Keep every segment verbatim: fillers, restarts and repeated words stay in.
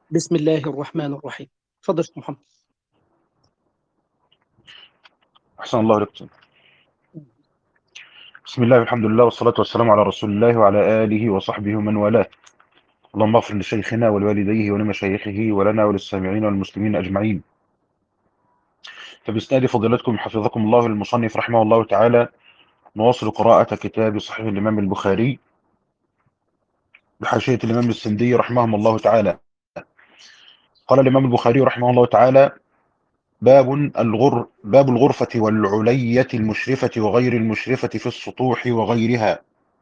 بسم الله الرحمن الرحيم. تفضل يا محمد. أحسن الله إليك. بسم الله والحمد لله والصلاة والسلام على رسول الله وعلى آله وصحبه ومن والاه. اللهم اغفر لشيخنا ولوالديه ولمشايخه ولنا وللسامعين والمسلمين أجمعين. فبإسناد فضيلتكم حفظكم الله المصنف رحمه الله تعالى نواصل قراءة كتاب صحيح الإمام البخاري بحاشية الإمام السندي رحمه الله تعالى. قال الإمام البخاري رحمه الله تعالى: باب الغر باب الغرفة والعلية المشرفة وغير المشرفة في السطوح وغيرها.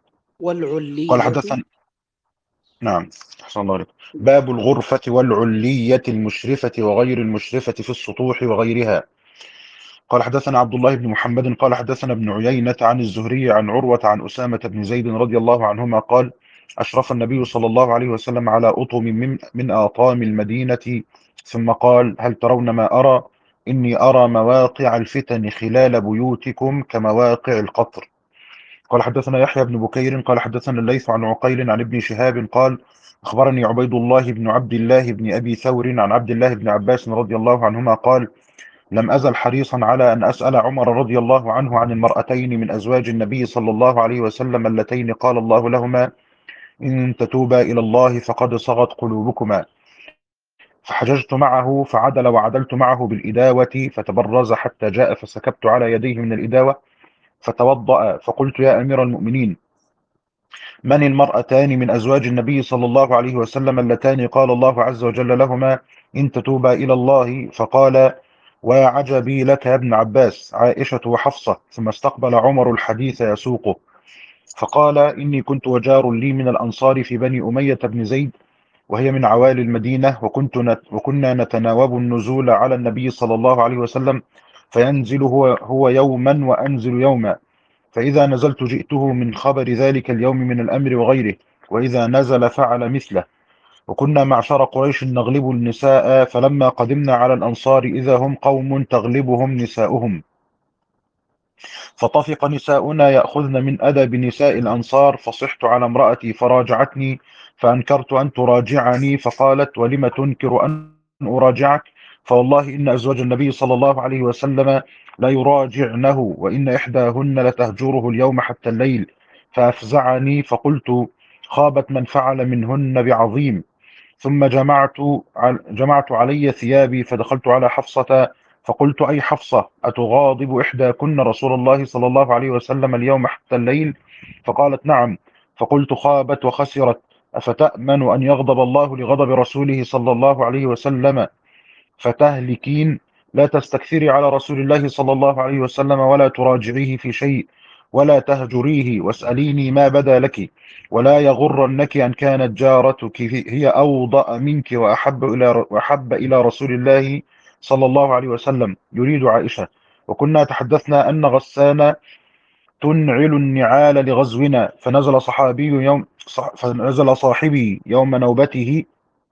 قال والعلية. حدثنا نعم أحسن الله عليك. باب الغرفة والعلية المشرفة وغير المشرفة في السطوح وغيرها. قال حدثنا عبد الله بن محمد قال حدثنا ابن عيينة عن الزهري عن عروة عن أسامة بن زيد رضي الله عنهما قال: أشرف النبي صلى الله عليه وسلم على أطم من, من آطام المدينة ثم قال: هل ترون ما أرى؟ إني أرى مواقع الفتن خلال بيوتكم كمواقع القطر. قال حدثنا يحيى بن بكير قال حدثنا الليث عن عقيل عن ابن شهاب قال: أخبرني عبيد الله بن عبد الله بن أبي ثور عن عبد الله بن عباس رضي الله عنهما قال: لم أزل حريصا على أن أسأل عمر رضي الله عنه عن المرأتين من أزواج النبي صلى الله عليه وسلم اللتين قال الله لهما: إن تتوبا إلى الله فقد صغت قلوبكما. فحججت معه فعدل وعدلت معه بالإداوة فتبرز حتى جاء فسكبت على يديه من الإداوة فتوضأ فقلت: يا أمير المؤمنين، من المرأتان من أزواج النبي صلى الله عليه وسلم اللتان قال الله عز وجل لهما: إن تتوبا إلى الله؟ فقال: وعجبي لك يا ابن عباس، عائشة وحفصة. ثم استقبل عمر الحديث يسوقه فقال: إني كنت وجار لي من الأنصار في بني أمية بن زيد، وهي من عوالي المدينة، وكنت نت وكنا نتناوب النزول على النبي صلى الله عليه وسلم، فينزل هو, هو يوما وأنزل يوما، فإذا نزلت جئته من خبر ذلك اليوم من الأمر وغيره، وإذا نزل فعل مثله. وكنا معشر قريش نغلب النساء، فلما قدمنا على الأنصار إذا هم قوم تغلبهم نساؤهم، فطفق نساؤنا يأخذن من أدب نساء الأنصار، فصحت على امرأتي فراجعتني، فأنكرت أن تراجعني، فقالت: ولم تنكر أن أراجعك؟ فوالله إن أزواج النبي صلى الله عليه وسلم لا يراجعنه، وإن إحداهن لتهجره اليوم حتى الليل. فأفزعني فقلت: خابت من فعل منهن بعظيم. ثم جمعت جمعت علي ثيابي فدخلت على حفصة فقلت: أي حفصة، أتغاضب إحداكن رسول الله صلى الله عليه وسلم اليوم حتى الليل؟ فقالت: نعم. فقلت: خابت وخسرت، أفتأمن أن يغضب الله لغضب رسوله صلى الله عليه وسلم فتهلكين؟ لا تستكثري على رسول الله صلى الله عليه وسلم ولا تراجعيه في شيء ولا تهجريه، واسأليني ما بدا لك، ولا يغرنك أن كانت جارتك هي أوضأ منك وأحب إلى وأحب إلى رسول الله صلى الله عليه وسلم، يريد عائشة. وكنا تحدثنا أن غسان تنعل النعال لغزونا، فنزل صحابي يوم فنزل صاحبي يوم نوبته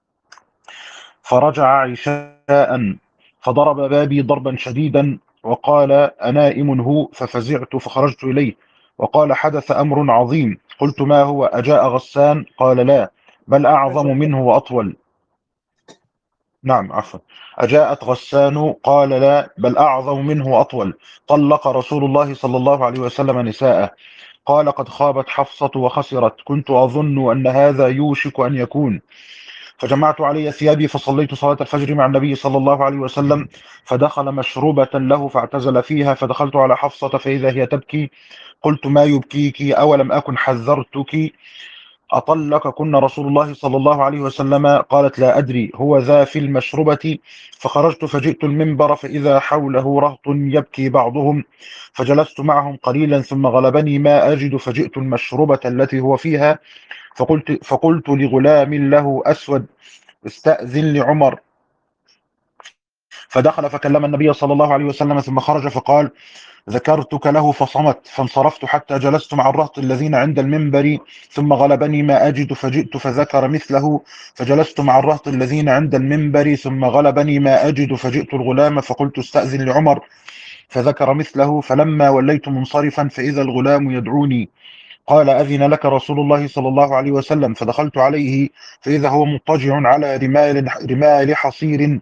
فرجع عشاء، فضرب بابي ضربا شديدا وقال: أنائم هو؟ ففزعت فخرجت إليه وقال: حدث أمر عظيم. قلت: ما هو؟ أجاء غسان؟ قال: لا، بل أعظم منه وأطول. نعم عفوا. أجاءت غسان؟ قال: لا، بل أعظم منه وأطول. طلق رسول الله صلى الله عليه وسلم نساءه. قال: قد خابت حفصة وخسرت، كنت أظن أن هذا يوشك أن يكون. فجمعت علي ثيابي فصليت صلاة الفجر مع النبي صلى الله عليه وسلم، فدخل مشروبة له فاعتزل فيها، فدخلت على حفصة فإذا هي تبكي. قلت: ما يبكيك؟ أولم أكن حذرتك؟ أطلقكن رسول الله صلى الله عليه وسلم؟ قالت: لا أدري، هو ذا في المشربة. فخرجت فجئت المنبر فإذا حوله رهط يبكي بعضهم، فجلست معهم قليلا ثم غلبني ما أجد، فجئت المشربة التي هو فيها، فقلت, فقلت لغلام له أسود: استأذن لعمر. فدخل فكلم النبي صلى الله عليه وسلم ثم خرج فقال: ذكرتك له فصمت. فانصرفت حتى جلست مع الرهط الذين عند المنبر، ثم غلبني ما أجد فجئت فذكر مثله، فجلست مع الرهط الذين عند المنبر، ثم غلبني ما أجد فجئت الغلام فقلت: استأذن لعمر، فذكر مثله. فلما وليت منصرفا فإذا الغلام يدعوني، قال أذن لك رسول الله صلى الله عليه وسلم، فدخلت عليه فإذا هو مضطجع على رمال رمال حصير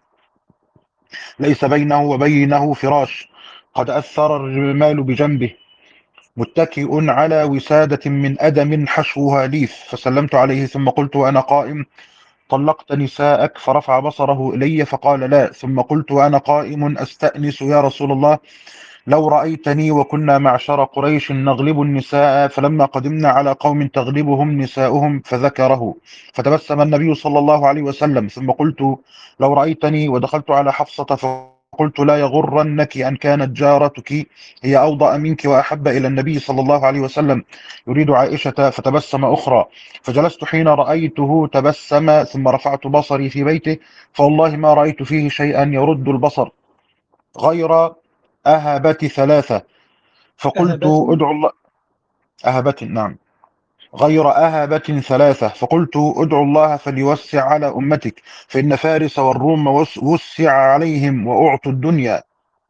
ليس بينه وبينه فراش، قد أثر الرمال بجنبه، متكئ على وسادة من أدم حشوها ليف، فسلمت عليه ثم قلت وأنا قائم: طلقت نساءك؟ فرفع بصره إلي فقال لا. ثم قلت وأنا قائم أستأنس يا رسول الله: لو رأيتني وكنا معشر قريش نغلب النساء، فلما قدمنا على قوم تغلبهم نساؤهم فذكره، فتبسم النبي صلى الله عليه وسلم. ثم قلت لو رأيتني ودخلت على حفصة فقلت لا يغرنك أن كانت جارتك هي أوضأ منك وأحب إلى النبي صلى الله عليه وسلم يريد عائشة، فتبسم أخرى، فجلست حين رأيته تبسم، ثم رفعت بصري في بيته فوالله ما رأيت فيه شيئا يرد البصر غير أهبة ثلاثة، فقلت أهبة. ادعو الله. أهبة، نعم، غير أهبة ثلاثة، فقلت ادعو الله فليوسع على أمتك، فإن فارس والروم وس- وسع عليهم وأعطوا الدنيا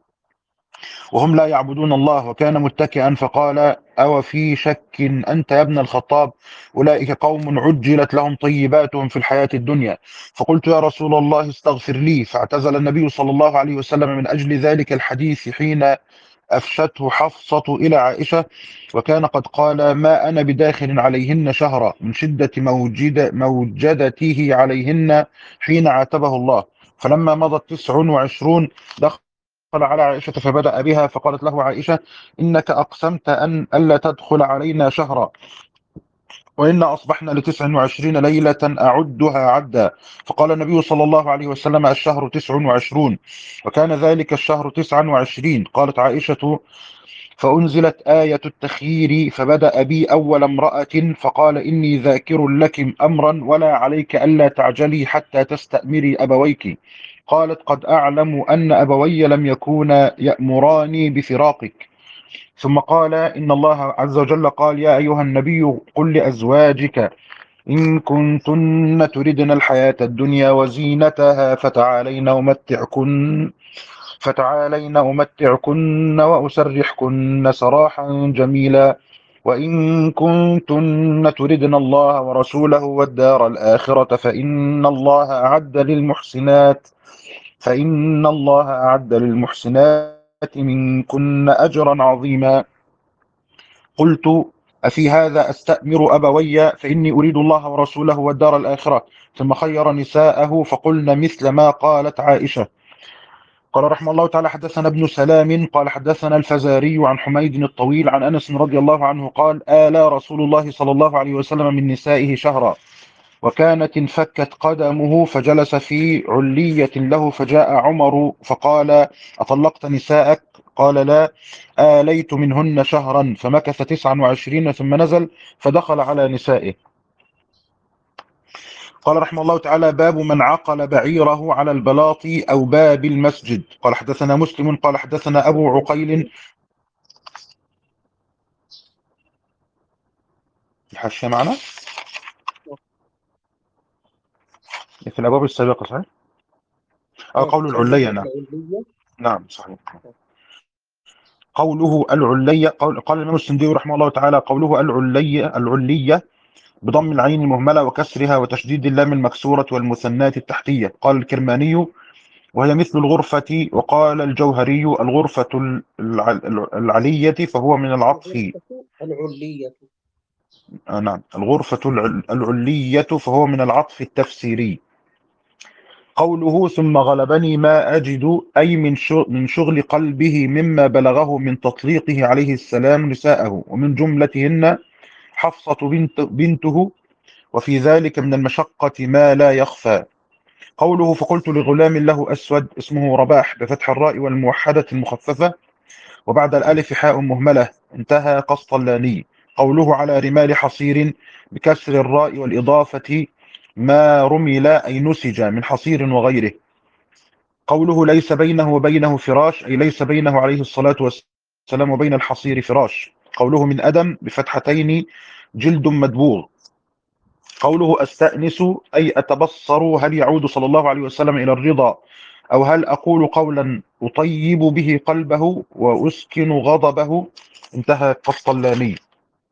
وهم لا يعبدون الله. وكان متكئا فقال أو في شك أنت يا ابن الخطاب؟ أولئك قوم عجلت لهم طيباتهم في الحياة الدنيا. فقلت يا رسول الله استغفر لي، فاعتزل النبي صلى الله عليه وسلم من أجل ذلك الحديث حين أفشته حفصة إلى عائشة، وكان قد قال ما أنا بداخل عليهن شهرا من شدة موجد موجدته عليهن حين عاتبه الله. فلما مضت تسع وعشرون دخل على عائشة فبدأ بها، فقالت له عائشة إنك أقسمت أن ألا تدخل علينا شهرا، وإنا أصبحنا لتسع وعشرين ليلة أعدها عدا. فقال النبي صلى الله عليه وسلم الشهر تسع وعشرون، وكان ذلك الشهر تسعا وعشرين. قالت عائشة فأنزلت آية التخيير فبدأ بي أول امرأة فقال إني ذاكر لك أمرا ولا عليك ألا تعجلي حتى تستأمري أبويك. قالت قد أعلم أن أبوي لم يكونا يأمراني بفراقك. ثم قال إن الله عز وجل قال يا أيها النبي قل لأزواجك إن كنتن تردن الحياة الدنيا وزينتها فتعالين أمتعكن فتعالين أمتعكن وأسرحكن سراحا جميلا، وإن كنتن تردن الله ورسوله والدار الآخرة فإن الله أعد للمحسنات فإن الله أعد للمحسنات منكن أجرا عظيما. قلت أفي هذا أستأمر أبوي فإني أريد الله ورسوله والدار الآخرة. ثم خير نساءه فقلن مثل ما قالت عائشة. قال رحمه الله تعالى حدثنا ابن سلام قال حدثنا الفزاري عن حميد الطويل عن أنس رضي الله عنه قال آلى رسول الله صلى الله عليه وسلم من نسائه شهرا، وكانت انفكت قدمه فجلس في علية له، فجاء عمر فقال أطلقت نساءك؟ قال لا. آليت منهن شهرا، فمكث تسعا وعشرين ثم نزل فدخل على نسائه. قال رحمه الله تعالى باب من عقل بعيره على البلاط أو باب المسجد. قال حدثنا مسلم قال حدثنا أبو عقيل. الحاشية معنا في الأبواب السابقة صحيح؟ أو اه، قول قوله العلية، نعم العلية. نعم صحيح. قوله العلية قول قال الإمام السندي رحمه الله تعالى قوله العلية العلية بضم العين المهملة وكسرها وتشديد اللام المكسورة والمثنات التحتية. قال الكرماني وهي مثل الغرفة. وقال الجوهري الغرفة الع- العلية فهو من العطف. الغرفة العلية. آه نعم، الغرفة العل- العلية فهو من العطف التفسيري. قوله ثم غلبني ما أجد أي من شغ- من شغل قلبه مما بلغه من تطليقه عليه السلام نساءه، ومن جملتهن حفصة بنت بنته، وفي ذلك من المشقة ما لا يخفى. قوله فقلت لغلام له أسود اسمه رباح بفتح الراء والموحدة المخففة وبعد الألف حاء مهملة انتهى قسطلاني. قوله على رمال حصير بكسر الراء والإضافة ما رمل أي نسج من حصير وغيره. قوله ليس بينه وبينه فراش أي ليس بينه عليه الصلاة والسلام وبين الحصير فراش. قوله من أدم بفتحتين جلد مدبوغ. قوله أستأنس أي أتبصر هل يعود صلى الله عليه وسلم إلى الرضا، أو هل أقول قولا أطيب به قلبه وأسكن غضبه. انتهى قسطلاني.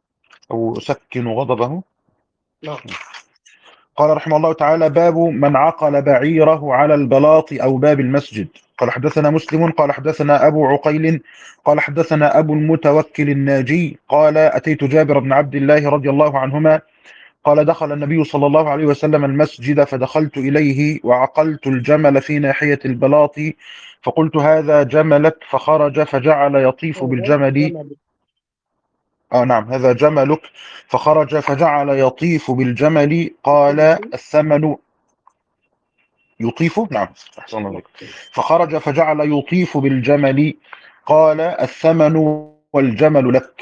أو أسكن غضبه. نعم. قال رحمه الله تعالى: باب من عقل بعيره على البلاط أو باب المسجد. قال حدثنا مسلم قال حدثنا أبو عقيل قال حدثنا أبو المتوكل الناجي قال: أتيت جابر بن عبد الله رضي الله عنهما قال: دخل النبي صلى الله عليه وسلم المسجد فدخلت إليه وعقلت الجمل في ناحية البلاط، فقلت: هذا جملك، فخرج فجعل يطيف هذا بالجمل. جمل. آه نعم، هذا جملك، فخرج فجعل يطيف بالجمل. قال: يطيف. الثمن يطيف. نعم، أحسن الله نعم. عليك. فخرج فجعل يطيف بالجمل. قال: الثمن والجمل لك.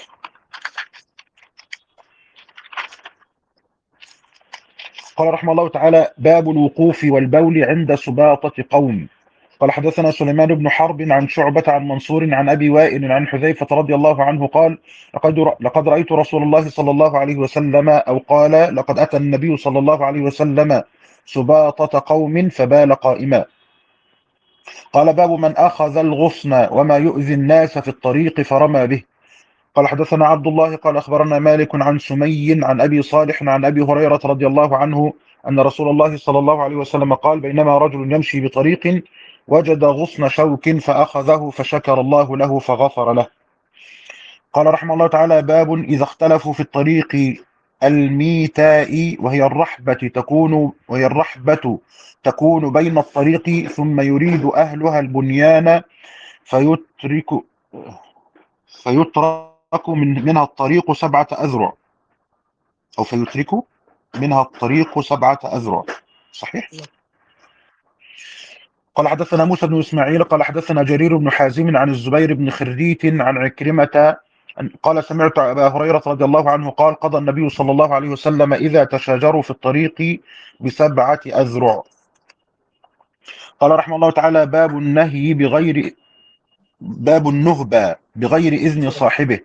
قال رحمه الله تعالى: باب الوقوف والبول عند سباطة قوم. قال حدثنا سليمان بن حرب عن شعبة عن منصور عن أبي وائل عن حذيفة رضي الله عنه قال: لقد لقد رأيت رسول الله صلى الله عليه وسلم، أو قال: لقد أتى النبي صلى الله عليه وسلم سباطة قوم فبال قائما. قال: باب من أخذ الغصن وما يؤذي الناس في الطريق فرمى به. قال حدثنا عبد الله قال أخبرنا مالك عن سمي عن أبي صالح عن أبي هريرة رضي الله عنه أن رسول الله صلى الله عليه وسلم قال: بينما رجل يمشي بطريق وجد غصن شوك فأخذه فشكر الله له فغفر له. قال رحمه الله تعالى: باب إذا اختلفوا في الطريق الميتاء، وهي الرحبة تكون وهي الرحبة تكون بين الطريق ثم يريد أهلها البنيان فيترك فيترك من منها الطريق سبعة أذرع، أو فيترك منها الطريق سبعة أذرع. صحيح؟ قال حدثنا موسى بن إسماعيل قال حدثنا جرير بن حازم عن الزبير بن خريت عن عكرمة قال: سمعت أبا هريرة رضي الله عنه قال: قضى النبي صلى الله عليه وسلم إذا تشاجروا في الطريق بسبعة أذرع. قال رحمه الله تعالى: باب النهي بغير باب النهبة بغير إذن صاحبه.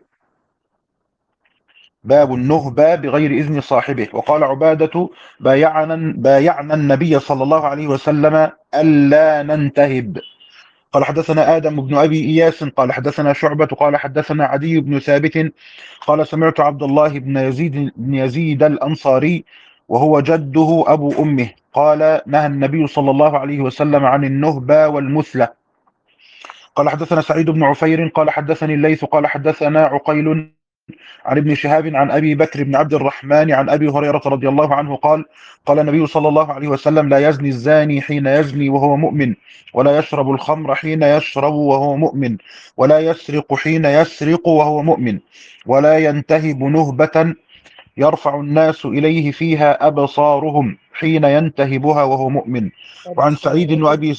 باب النهبة بغير إذن صاحبه. وقال عبادة: بايعنا بايعنا النبي صلى الله عليه وسلم ألا ننتهب. قال حدثنا آدم بن أبي إياس قال حدثنا شعبة قال حدثنا عدي بن ثابت قال: سمعت عبد الله بن يزيد بن يزيد الأنصاري وهو جده أبو أمه قال: نهى النبي صلى الله عليه وسلم عن النهبة والمثلة. قال حدثنا سعيد بن عفير قال حدثني الليث قال حدثنا عقيل عن ابن شهاب عن أبي بكر بن عبد الرحمن عن أبي هريرة رضي الله عنه قال: قال النبي صلى الله عليه وسلم: لا يزني الزاني حين يزني وهو مؤمن، ولا يشرب الخمر حين يشرب وهو مؤمن، ولا يسرق حين يسرق وهو مؤمن، ولا ينتهب نهبة يرفع الناس إليه فيها أبصارهم حين ينتهبها وهو مؤمن. وعن سعيد وأبي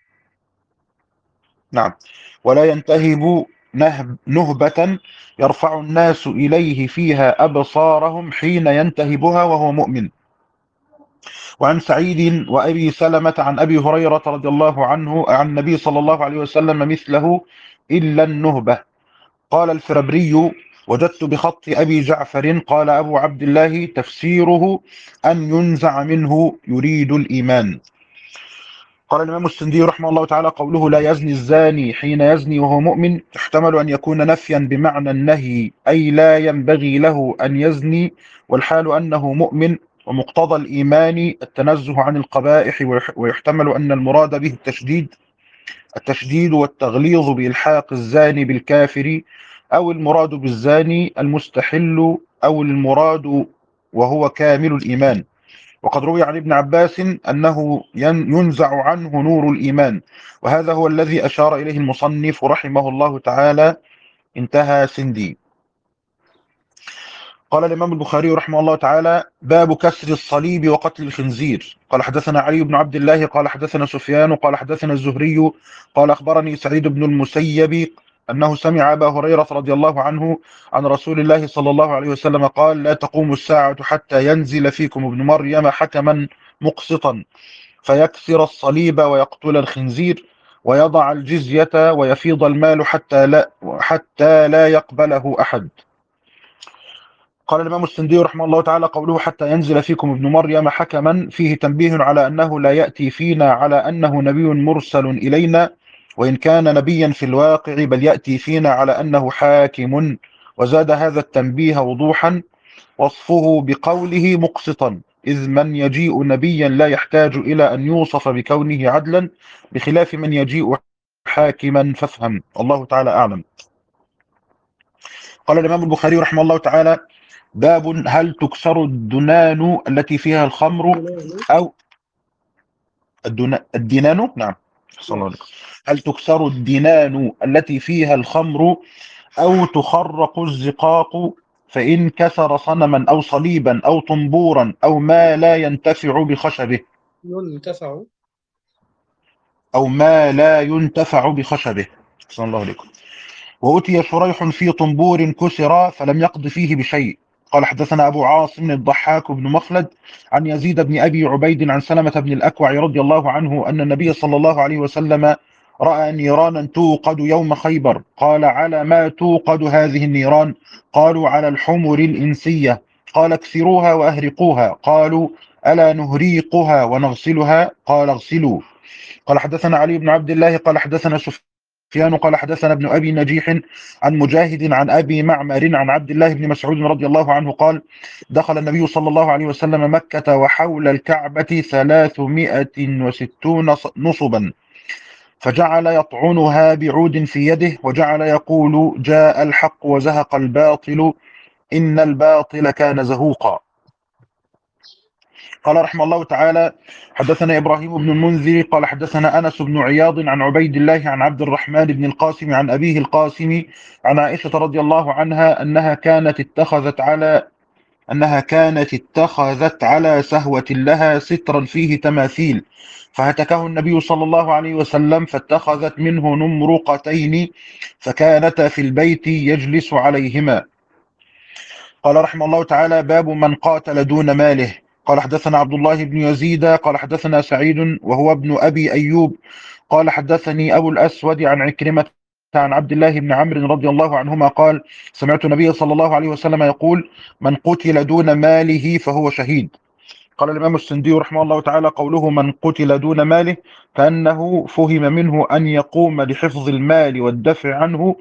نعم ولا ينتهب نهب نهبة يرفع الناس إليه فيها أبصارهم حين ينتهبها وهو مؤمن. وعن سعيد وأبي سلمة عن أبي هريرة رضي الله عنه عن النبي صلى الله عليه وسلم مثله إلا النهبة. قال الفربري: وجدت بخط أبي جعفر قال أبو عبد الله: تفسيره أن ينزع منه يريد الإيمان. قال الإمام السندي رحمه الله تعالى: قوله لا يزني الزاني حين يزني وهو مؤمن تحتمل أن يكون نفيا بمعنى النهي، أي لا ينبغي له أن يزني، والحال أنه مؤمن، ومقتضى الإيمان التنزه عن القبائح، ويحتمل أن المراد به التشديد التشديد والتغليظ بإلحاق الزاني بالكافر، أو المراد بالزاني المستحل، أو المراد وهو كامل الإيمان. وقد روي عن ابن عباس أنه ينزع عنه نور الإيمان، وهذا هو الذي أشار إليه المصنف رحمه الله تعالى. انتهى سندي. قال الإمام البخاري رحمه الله تعالى: باب كسر الصليب وقتل الخنزير. قال حدثنا علي بن عبد الله قال حدثنا سفيان قال حدثنا الزهري قال أخبرني سعيد بن المسيب أنه سمع أبا هريرة رضي الله عنه عن رسول الله صلى الله عليه وسلم قال: لا تقوم الساعة حتى ينزل فيكم ابن مريم حكما مقسطا فيكسر الصليب ويقتل الخنزير ويضع الجزية ويفيض المال حتى لا, حتى لا يقبله أحد. قال الإمام السندي رحمه الله تعالى: قوله حتى ينزل فيكم ابن مريم حكما فيه تنبيه على أنه لا يأتي فينا على أنه نبي مرسل إلينا، وإن كان نبيا في الواقع، بل يأتي فينا على أنه حاكم. وزاد هذا التنبيه وضوحا وصفه بقوله مقسطا، إذ من يجيء نبيا لا يحتاج إلى أن يوصف بكونه عدلا، بخلاف من يجيء حاكما فافهم. الله تعالى أعلم. قال الإمام البخاري رحمه الله تعالى: باب هل تكسر الدنان التي فيها الخمر الدنان. أو الدنا- الدنان، نعم، أحسن الله نعم. عليكم. هل تكسر الدنان التي فيها الخمر أو تخرق الزقاق، فإن كسر صنما أو صليبا أو طنبورا أو ما لا ينتفع بخشبه ينتفع. أو ما لا ينتفع بخشبه. أحسن الله عليكم. وأتي شريح في طنبور كسر فلم يقض فيه بشيء. قال حدثنا أبو عاصم الضحاك بن مخلد عن يزيد بن أبي عبيد عن سلمة بن الأكوع رضي الله عنه أن النبي صلى الله عليه وسلم رأى نيرانا توقد يوم خيبر. قال: على ما توقد هذه النيران؟ قالوا: على الحمر الإنسية. قال: اكسروها وأهرقوها. قالوا: ألا نهريقها ونغسلها؟ قال: اغسلوا. قال حدثنا علي بن عبد الله قال حدثنا سفيان قال حدثنا ابن أبي نجيح عن مجاهد عن أبي معمر عن عبد الله بن مسعود رضي الله عنه قال: دخل النبي صلى الله عليه وسلم مكة وحول الكعبة ثلاثمائة وستون نصبا، فجعل يطعنها بعود في يده وجعل يقول: جاء الحق وزهق الباطل إن الباطل كان زهوقا. قال رحمه الله تعالى: حدثنا إبراهيم بن المنذر قال حدثنا أنس بن عياض عن عبيد الله عن عبد الرحمن بن القاسم عن أبيه القاسم عن عائشة رضي الله عنها أنها كانت اتخذت على أنها كانت اتخذت على سهوة لها سترا فيه تماثيل، فهتكه النبي صلى الله عليه وسلم فاتخذت منه نمرقتين فكانتا في البيت يجلس عليهما. قال رحمه الله تعالى: باب من قاتل دون ماله. قال حدثنا عبد الله بن يزيد قال حدثنا سعيد وهو ابن أبي أيوب قال حدثني أبو الأسود عن عكرمة عن عبد الله بن عمرو رضي الله عنهما قال: سمعت النبي صلى الله عليه وسلم يقول: من قتل دون ماله فهو شهيد. قال الإمام السندي رحمه الله تعالى: قوله من قتل دون ماله كأنه فهم منه أن يقوم لحفظ المال والدفع عنه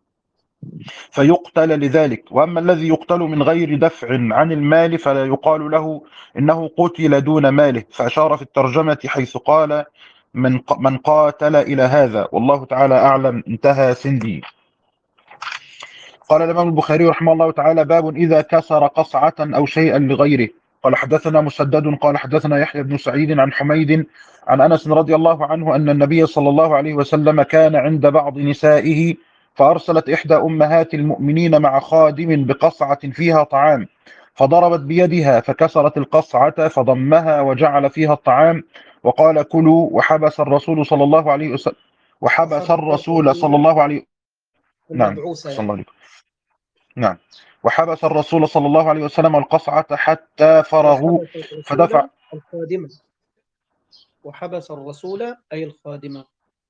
فيقتل لذلك، وأما الذي يقتل من غير دفع عن المال فلا يقال له إنه قتل دون ماله، فأشار في الترجمة حيث قال: من من قاتل إلى هذا، والله تعالى أعلم. انتهى سندي. قال الإمام البخاري رحمه الله تعالى: باب إذا كسر قصعة أو شيئا لغيره. قال حدثنا مسدد قال حدثنا يحيى بن سعيد عن حميد عن أنس رضي الله عنه أن النبي صلى الله عليه وسلم كان عند بعض نسائه فأرسلت إحدى أمهات المؤمنين مع خادم بقصعة فيها طعام، فضربت بيدها فكسرت القصعة فضمها وجعل فيها الطعام وقال: كلوا. وحبس الرسول صلى الله عليه وسلم وحبس الرسول صلى الله عليه نعم المبعوثة صلى الله يعني. عليه نعم وحبس الرسول صلى الله عليه وسلم القصعة حتى فرغوا وحبس الرسول فدفع. الخادمة. وحبس الرسول أي الخادمة.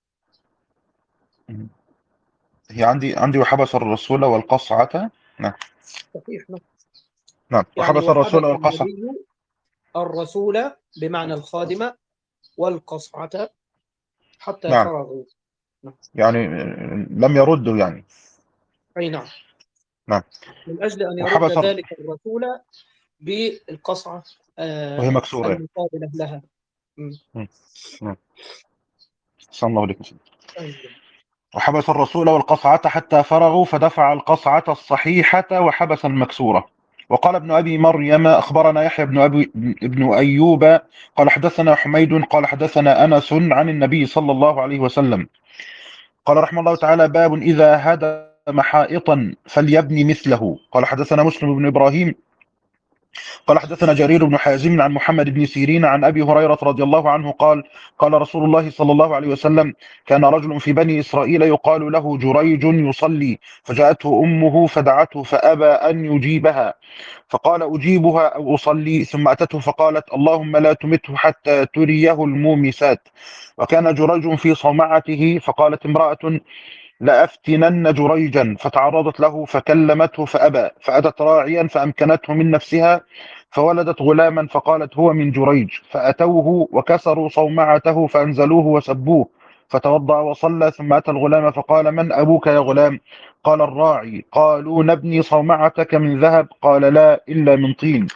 هي عندي عندي وحبس الرسول والقصعة. نعم صحيح. نعم يعني وحبس الرسول وحبس والقصعة. النبي الرسول بمعنى الخادمة والقصعة حتى نعم فرغوا. نعم. يعني لم يردوا يعني. أي نعم. نعم من أجل أن يرد وحبس ذلك الرسول بالقصعة وهي آه مكسورة. المقابلة لها. نعم صلى الله عليه وسلم. أيوة. وحبس الرسول والقصعة حتى فرغوا فدفع القصعة الصحيحة وحبس المكسورة. وقال ابن أبي مريم أخبرنا يحيى بن أبي ابن أيوب قال حدثنا حميد قال حدثنا أنس عن النبي صلى الله عليه وسلم قال رحمه الله تعالى: باب إذا هدم حائطا فليبني مثله. قال حدثنا مسلم بن إبراهيم قال حدثنا جرير بن حازم عن محمد بن سيرين عن أبي هريرة رضي الله عنه قال: قال رسول الله صلى الله عليه وسلم: كان رجل في بني إسرائيل يقال له جريج يصلي، فجاءته أمه فدعته فأبى أن يجيبها، فقال: أجيبها أو أصلي؟ ثم أتته فقالت: اللهم لا تمته حتى تريه المومسات. وكان جريج في صومعته، فقالت امرأة: لأفتنن جريجا، فتعرضت له فكلمته فأبى، فأتت راعيا فأمكنته من نفسها فولدت غلاما، فقالت: هو من جريج، فأتوه وكسروا صومعته فأنزلوه وسبوه، فتوضأ وصلى، ثم أتى الغلام فقال: من أبوك يا غلام؟ قال: الراعي. قالوا: نبني صومعتك من ذهب؟ قال: لا، إلا من طين.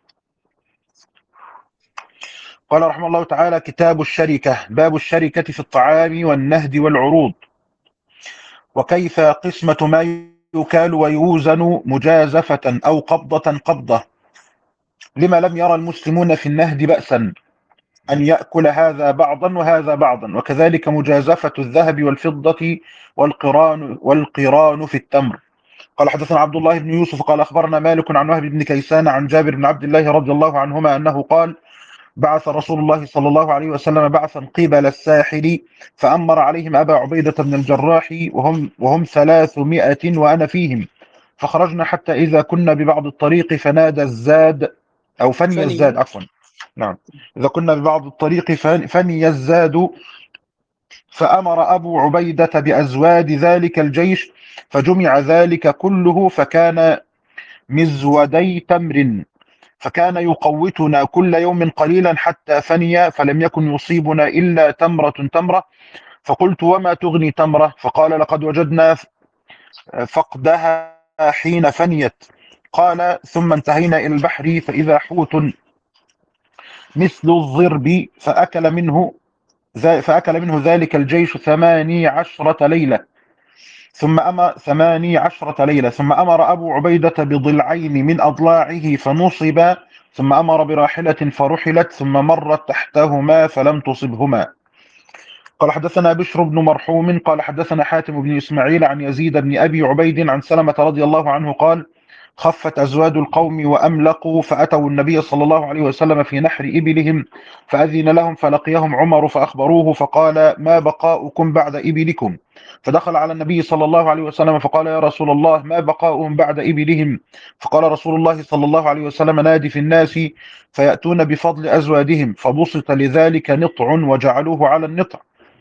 قال رحمه الله تعالى: كتاب الشركة. باب الشركة في الطعام والنهد والعروض، وكيف قسمة ما يكال ويوزن مجازفة أو قبضة قبضة، لما لم يرى المسلمون في النهد بأسا أن يأكل هذا بعضا وهذا بعضا، وكذلك مجازفة الذهب والفضة والقران والقران في التمر. قال حدثنا عبد الله بن يوسف قال أخبرنا مالك عن وهب بن كيسان عن جابر بن عبد الله رضي الله عنهما أنه قال: بعث رسول الله صلى الله عليه وسلم بعثا قبل الساحل، فأمر عليهم أبا عبيدة بن الجراح وهم وهم ثلاثمائة وأنا فيهم، فخرجنا حتى إذا كنا ببعض الطريق فنادى الزاد أو فني الزاد عفوا نعم إذا كنا ببعض الطريق فني الزاد، فأمر أبو عبيدة بأزواد ذلك الجيش، فجمع ذلك كله فكان مزودي تمر، فكان يقوتنا كل يوم قليلا حتى فني، فلم يكن يصيبنا إلا تمرة تمرة. فقلت: وما تغني تمرة؟ فقال: لقد وجدنا فقدها حين فنيت. قال: ثم انتهينا إلى البحر فإذا حوت مثل الضرب، فأكل منه فأكل منه ذلك الجيش ثماني عشرة ليلة ثم أمر ثماني عشرة ليلة ثم أمر أبو عبيدة بضلعين من أضلاعه فنصبا، ثم أمر براحلة فرحلت، ثم مرت تحتهما فلم تصبهما. قال حدثنا بشر بن مرحوم قال حدثنا حاتم بن إسماعيل عن يزيد بن أبي عبيد عن سلمة رضي الله عنه قال: خفت أزواد القوم وأملقوا، فأتوا النبي صلى الله عليه وسلم في نحر إبلهم، فأذن لهم، فلقيهم عمر فأخبروه، فقال: ما بقاؤكم بعد إبلكم؟ فدخل على النبي صلى الله عليه وسلم فقال: يا رسول الله، ما بقاؤهم بعد إبلهم؟ فقال رسول الله صلى الله عليه وسلم: نادي في الناس فيأتون بفضل أزوادهم، فبسط لذلك نطع وجعلوه على النطع.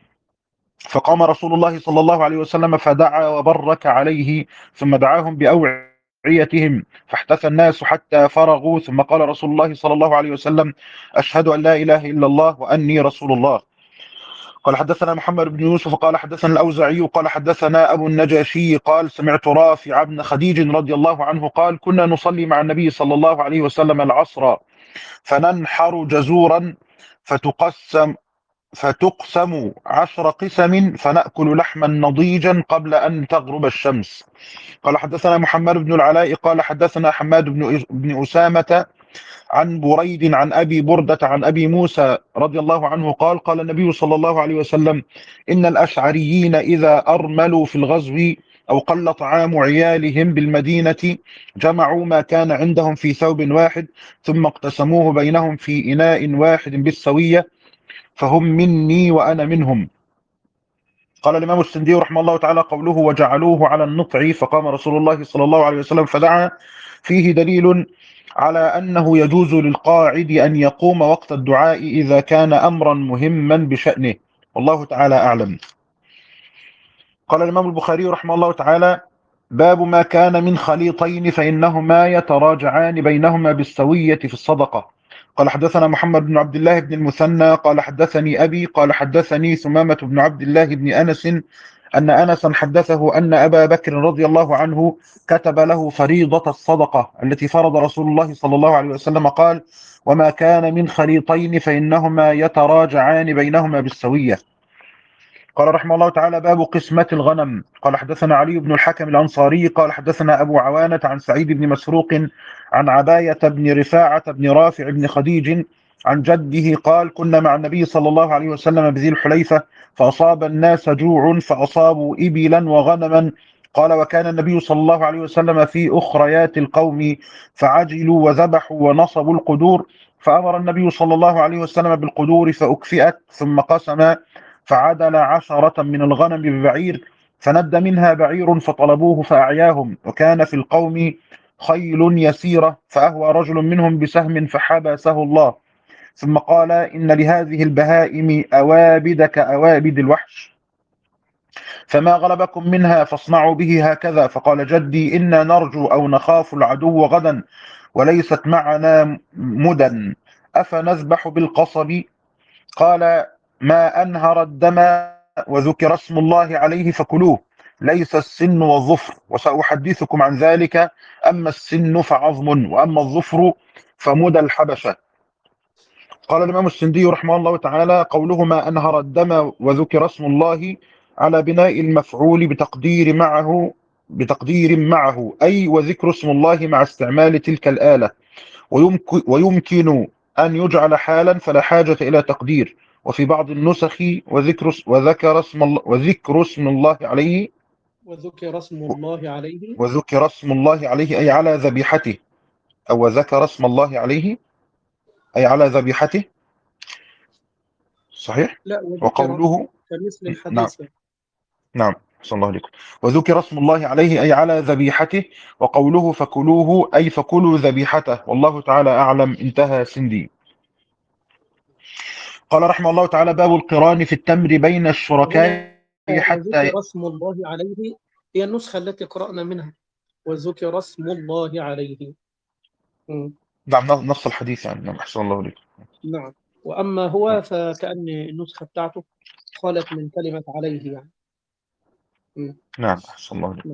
فقام رسول الله صلى الله عليه وسلم فدعا وبرك عليه، ثم دعاهم بأوعيتهم، فاحتث الناس حتى فرغوا، ثم قال رسول الله صلى الله عليه وسلم: أشهد أن لا إله إلا الله وأني رسول الله. قال حدثنا محمد بن يوسف قال حدثنا الأوزعي قال حدثنا أبو النجاشي قال: سمعت رافع بن خديج رضي الله عنه قال: كنا نصلي مع النبي صلى الله عليه وسلم العصر، فننحر جزورا فتقسم فتقسم عشر قسم، فنأكل لحما نضيجا قبل أن تغرب الشمس. قال حدثنا محمد بن العلاء قال حدثنا حماد بن بن أسامة عن بريد عن أبي بردة عن أبي موسى رضي الله عنه قال: قال النبي صلى الله عليه وسلم: إن الأشعريين إذا أرملوا في الغزو أو قل طعام عيالهم بالمدينة جمعوا ما كان عندهم في ثوب واحد، ثم اقتسموه بينهم في إناء واحد بالسوية، فهم مني وأنا منهم. قال الإمام السندي رحمه الله تعالى: قوله وجعلوه على النطع، فقام رسول الله صلى الله عليه وسلم فدعا، فيه دليل على أنه يجوز للقاعد أن يقوم وقت الدعاء إذا كان أمرا مهما بشأنه، والله تعالى أعلم. قال الإمام البخاري رحمه الله تعالى: باب ما كان من خليطين فإنهما يتراجعان بينهما بالسوية في الصدقة. قال حدثنا محمد بن عبد الله بن المثنى قال حدثني أبي قال حدثني ثمامة بن عبد الله بن أنس أن أنسا حدثه أن أبا بكر رضي الله عنه كتب له فريضة الصدقة التي فرض رسول الله صلى الله عليه وسلم. قال: وما كان من خليطين فإنهما يتراجعان بينهما بالسوية. قال رحمه الله تعالى: باب قسمة الغنم. قال حدثنا علي بن الحكم الأنصاري قال حدثنا أبو عوانة عن سعيد بن مسروق عن عباية بن رفاعة بن رافع بن خديج عن جده قال: كنا مع النبي صلى الله عليه وسلم بذي الحليفة، فأصاب الناس جوع فأصابوا إبلا وغنما. قال: وكان النبي صلى الله عليه وسلم في أخريات القوم، فعجلوا وذبحوا ونصبوا القدور، فأمر النبي صلى الله عليه وسلم بالقدور فأكفئت، ثم قسم فعدل عشرة من الغنم ببعير، فند منها بعير فطلبوه فأعياهم، وكان في القوم خيل يسيرة، فأهوى رجل منهم بسهم فحبسه الله، ثم قال: إن لهذه البهائم أوابد كأوابد الوحش، فما غلبكم منها فاصنعوا به هكذا. فقال جدي: إنا نرجو أو نخاف العدو غدا، وليست معنا مدى، أفنذبح بالقصب؟ قال: ما أنهر الدم وذكر اسم الله عليه فكلوه، ليس السن والظفر، وسأحدثكم عن ذلك. أما السن فعظم، وأما الظفر فمدى الحبشة. قال الإمام السندي رحمه الله تعالى: قوله ما أنهر الدم وذكر اسم الله على بناء المفعول بتقدير معه بتقدير معه أي وذكر اسم الله مع استعمال تلك الآلة، ويمكن, ويمكن أن يجعل حالا فلا حاجة إلى تقدير. وفي بعض النسخ وذكر وذكر اسم الله وذكر اسم الله عليه وذكر اسم الله عليه وذكر اسم الله عليه أي على ذبيحته، أو ذكر اسم الله عليه أي على ذبيحته. صحيح. لا، وذكر وقوله كمثل نعم الحديث. نعم صلى الله عليكم. وذكر اسم الله عليه أي على ذبيحته، وقوله فكلوه أي فكلوا ذبيحته، والله تعالى أعلم. انتهى سندي. قال رحمه الله تعالى: باب القران في التمر بين هنا الشركاء حتى. وذكر اسم الله عليه هي النسخة التي قرأنا منها، وذكر اسم الله عليه. م. نعم نص الحديث يعني. نعم أحسن الله عليكم. نعم. وأما هو فكأن النسخة بتاعته خلت من كلمة عليه يعني. م. نعم أحسن الله عليكم. نعم.